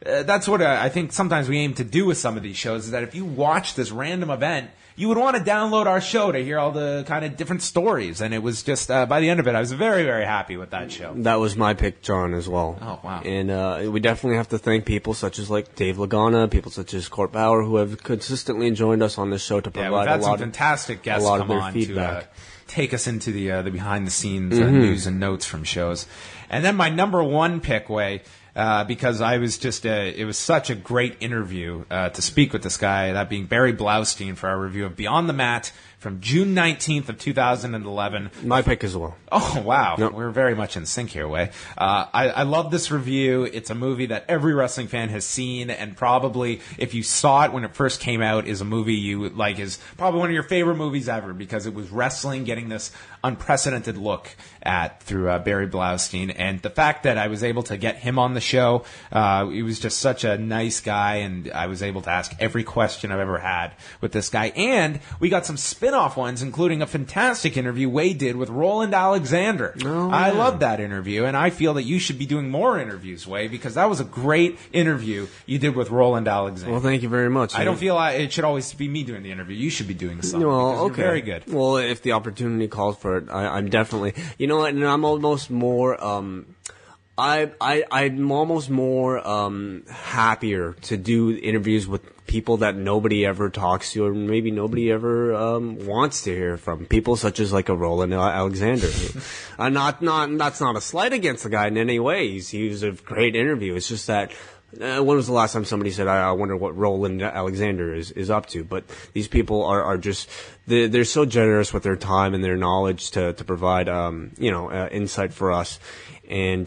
Speaker 7: that's what I think sometimes we aim to do with some of these shows, is that if you watch this random event, you would want to download our show to hear all the kind of different stories. And it was just, by the end of it, I was very, very happy with that show.
Speaker 8: That was my pick, John, as well.
Speaker 7: Oh, wow.
Speaker 8: And we definitely have to thank people such as like Dave Lagana, people such as Court Bauer, who have consistently joined us on this show to
Speaker 7: Yeah,
Speaker 8: provide
Speaker 7: we've had
Speaker 8: a
Speaker 7: some
Speaker 8: lot
Speaker 7: fantastic guests
Speaker 8: a lot of
Speaker 7: come
Speaker 8: their
Speaker 7: on
Speaker 8: feedback.
Speaker 7: to take us into the behind-the-scenes news and notes from shows. And then my number one pick, because I was just it was such a great interview to speak with this guy, that being Barry Blaustein, for our review of Beyond the Mat from June 19th of 2011.
Speaker 8: My pick as well.
Speaker 7: Oh, wow.
Speaker 8: Yep.
Speaker 7: We're very much in sync here, Way. I love this review. It's a movie that every wrestling fan has seen, and probably, if you saw it when it first came out, is a movie you like, is probably one of your favorite movies ever, because it was wrestling getting this unprecedented look at through Barry Blaustein. And the fact that I was able to get him on the show, he was just such a nice guy, and I was able to ask every question I've ever had with this guy. And we got some spin-off ones, including a fantastic interview Wade did with Roland Alexander. I love that interview, and I feel that you should be doing more interviews, Wade, because that was a great interview you did with Roland Alexander.
Speaker 8: Well, thank you very much.
Speaker 7: I don't feel it should always be me doing the interview. You should be doing something.
Speaker 8: Well,
Speaker 7: because
Speaker 8: okay.
Speaker 7: You're very good.
Speaker 8: Well, if the opportunity calls for it, I'm definitely. You know what? And I'm almost more. I'm almost more happier to do interviews with people that nobody ever talks to, or maybe nobody ever wants to hear from. People such as like a Roland Alexander. That's not a slight against the guy in any way. He was a great interview. It's just that. When was the last time somebody said, I wonder what Roland Alexander is up to? But these people are just, they're so generous with their time and their knowledge to provide, insight for us. And,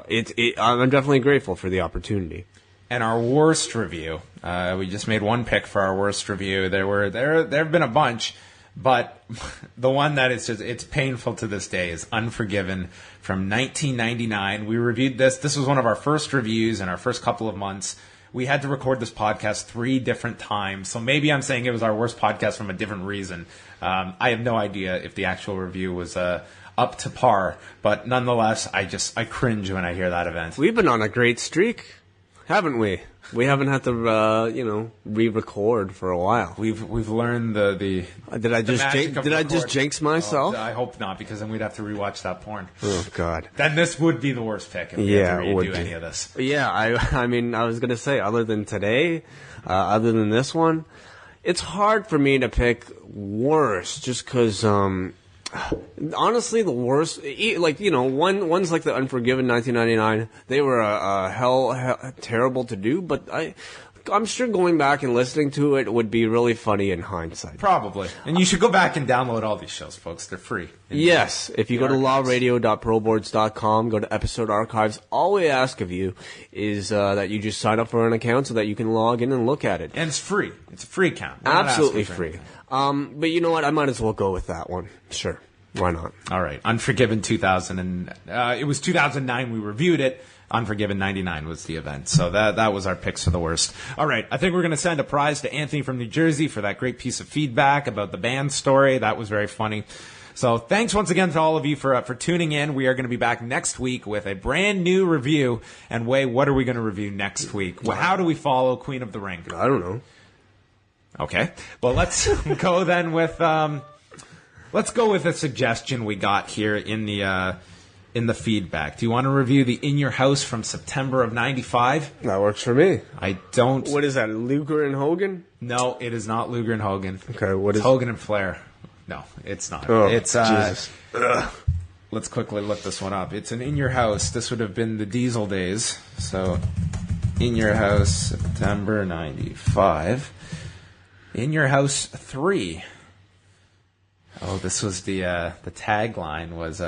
Speaker 8: I'm definitely grateful for the opportunity.
Speaker 7: And our worst review, we just made one pick for our worst review. There have been a bunch, but the one that is just, it's painful to this day, is Unforgiven from 1999. We reviewed this. This was one of our first reviews in our first couple of months. We had to record this podcast 3 different times, so maybe I'm saying it was our worst podcast from a different reason. I have no idea if the actual review was up to par, but nonetheless, I cringe when I hear that event.
Speaker 8: We've been on a great streak, haven't we? We haven't had to, re-record for a while.
Speaker 7: We've learned the
Speaker 8: Did I just jinx myself?
Speaker 7: I hope not, because then we'd have to rewatch that porn.
Speaker 8: Oh God!
Speaker 7: Then this would be the worst pick if we had to redo any of this.
Speaker 8: Yeah, I mean, I was gonna say, other than today, other than this one, it's hard for me to pick worse, just because. Honestly, the worst, one's like the Unforgiven 1999. They were hell terrible to do, but I'm sure going back and listening to it would be really funny in hindsight.
Speaker 7: Probably. And you should go back and download all these shows, folks. They're free.
Speaker 8: Yes. If you go to lawradio.proboards.com, go to episode archives, all we ask of you is that you just sign up for an account so that you can log in and look at it.
Speaker 7: And it's free. It's a free account. We're not
Speaker 8: Absolutely
Speaker 7: asking for
Speaker 8: free.
Speaker 7: anything.
Speaker 8: But you know what? I might as well go with that one. Sure. Why not?
Speaker 7: All right. Unforgiven 2000. It was 2009 we reviewed it. Unforgiven 99 was the event. So that was our picks for the worst. All right. I think we're going to send a prize to Anthony from New Jersey for that great piece of feedback about the band story. That was very funny. So thanks once again to all of you for tuning in. We are going to be back next week with a brand new review. And Way, what are we going to review next week? Well, how do we follow Queen of the Ring?
Speaker 8: I don't know.
Speaker 7: Okay. Well, let's go then with let's go with a suggestion we got here in the feedback. Do you want to review the In Your House from September of '95?
Speaker 8: That works for me.
Speaker 7: I don't.
Speaker 8: What is that? Luger and Hogan?
Speaker 7: No, it is not Luger and Hogan.
Speaker 8: Okay, what is
Speaker 7: it's Hogan and Flair? No, it's not.
Speaker 8: Oh,
Speaker 7: it's
Speaker 8: Jesus.
Speaker 7: Let's quickly look this one up. It's an In Your House. This would have been the Diesel days. So, In Your House, September '95. In Your House 3. Oh, this was the tagline was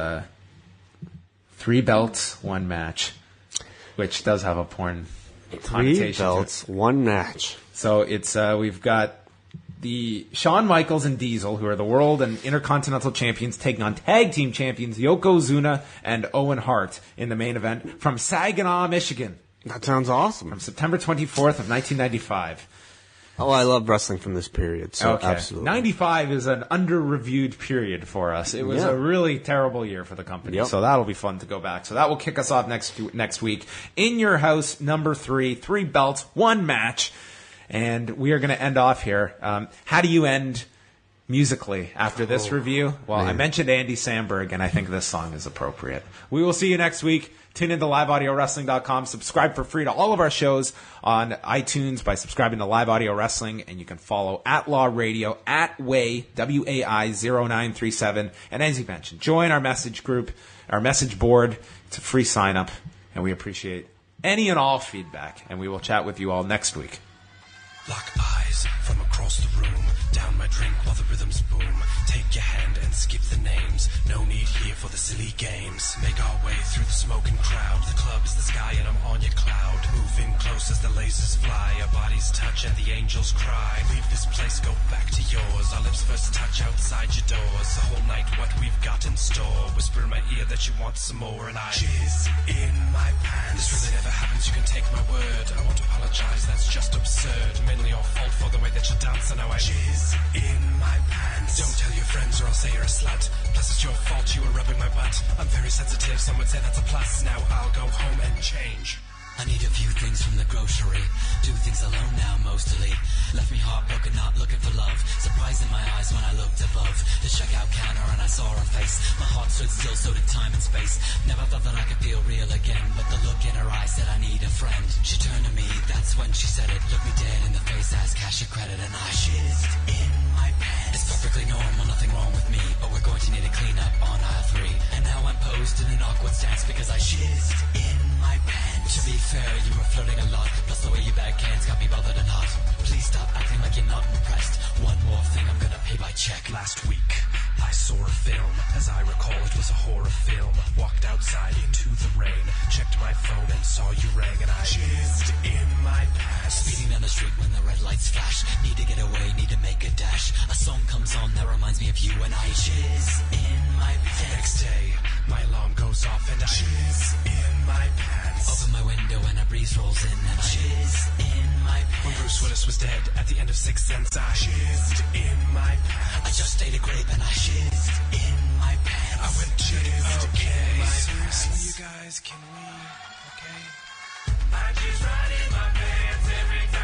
Speaker 7: 3 belts, 1 match, which does have a porn connotation.
Speaker 8: 3 belts, 1 match.
Speaker 7: So it's we've got the Shawn Michaels and Diesel, who are the world and intercontinental champions, taking on tag team champions Yokozuna and Owen Hart in the main event from Saginaw, Michigan.
Speaker 8: That sounds awesome.
Speaker 7: From September 24th of 1995.
Speaker 8: Oh, I love wrestling from this period. So absolutely.
Speaker 7: 95 is an under-reviewed period for us. It was a really terrible year for the company.
Speaker 8: Yep.
Speaker 7: So that'll be fun to go back. So that will kick us off next week. In Your House, number 3, 3 belts, 1 match. And we are going to end off here. How do you end musically after this review? Well, I mentioned Andy Samberg, and I think this song is appropriate. We will see you next week. Tune into liveaudiowrestling.com. Subscribe for free to all of our shows on iTunes by subscribing to Live Audio Wrestling. And you can follow at Law Radio, at Way, WAI 0937. And as you mentioned, join our message group, our message board. It's a free sign up. And we appreciate any and all feedback. And we will chat with you all next week.
Speaker 10: Lock eyes from across the room. Down my drink while the rhythms boom. Take your hand and skip the names. No need here for the silly games. Make our way through the smoking crowd. The club is the sky and I'm on your cloud. Move in close as the lasers fly. Our bodies touch and the angels cry. Leave this place, go back to yours. Our lips first touch outside your doors. The whole night what we've got in store. Whisper in my ear that you want some more. And I jizz in my pants. This really never happens, you can take my word. I won't apologize, that's just absurd. Mainly your fault for the way that you dance. And now I jizz in my pants. Don't tell your friends or I'll say you're a slut. Plus it's your fault you were rubbing my butt. I'm very sensitive, some would say that's a plus. Now I'll go home and change.
Speaker 2: I need a few things from the grocery. Do things alone now, mostly. Left me heartbroken, not looking for love. Surprise in my eyes when I looked above the checkout counter and I saw her face. My heart stood still, so did time and space. Never thought that I could feel real again, but the look in her eyes said I need a friend. She turned to me, that's when she said it. Looked me dead in the face, asked cash or credit, and I shizzed in my pants. It's perfectly normal, nothing wrong with me, but we're going to need a cleanup on aisle 3. And now I'm posed in an awkward stance because I shizzed in my pants. To be fair, you were flirting a lot, plus the way you bag cans got me bothered and hot. Please stop acting like you're not impressed. One more thing, I'm gonna pay by check.
Speaker 10: Last week, I saw a film. As I recall, it was a horror film. Walked outside into the rain, checked my phone and saw you rang, and I jizzed in my pants.
Speaker 2: Speeding down the street when the red lights flash. Need to get away, need to make a dash. A song comes on that reminds me of you, and I jizz in my pants.
Speaker 10: The next day, my alarm goes off and I jizz in my pants.
Speaker 2: Open my window and a breeze rolls in, and I jizz in my pants.
Speaker 10: When Bruce Willis was dead at the end of Sixth Sense, I jizzed in my pants.
Speaker 2: I just ate a grape and I jizzed in my pants.
Speaker 10: I went jizzed in my pants. You guys, can we? Okay. I jizz right in my pants every time.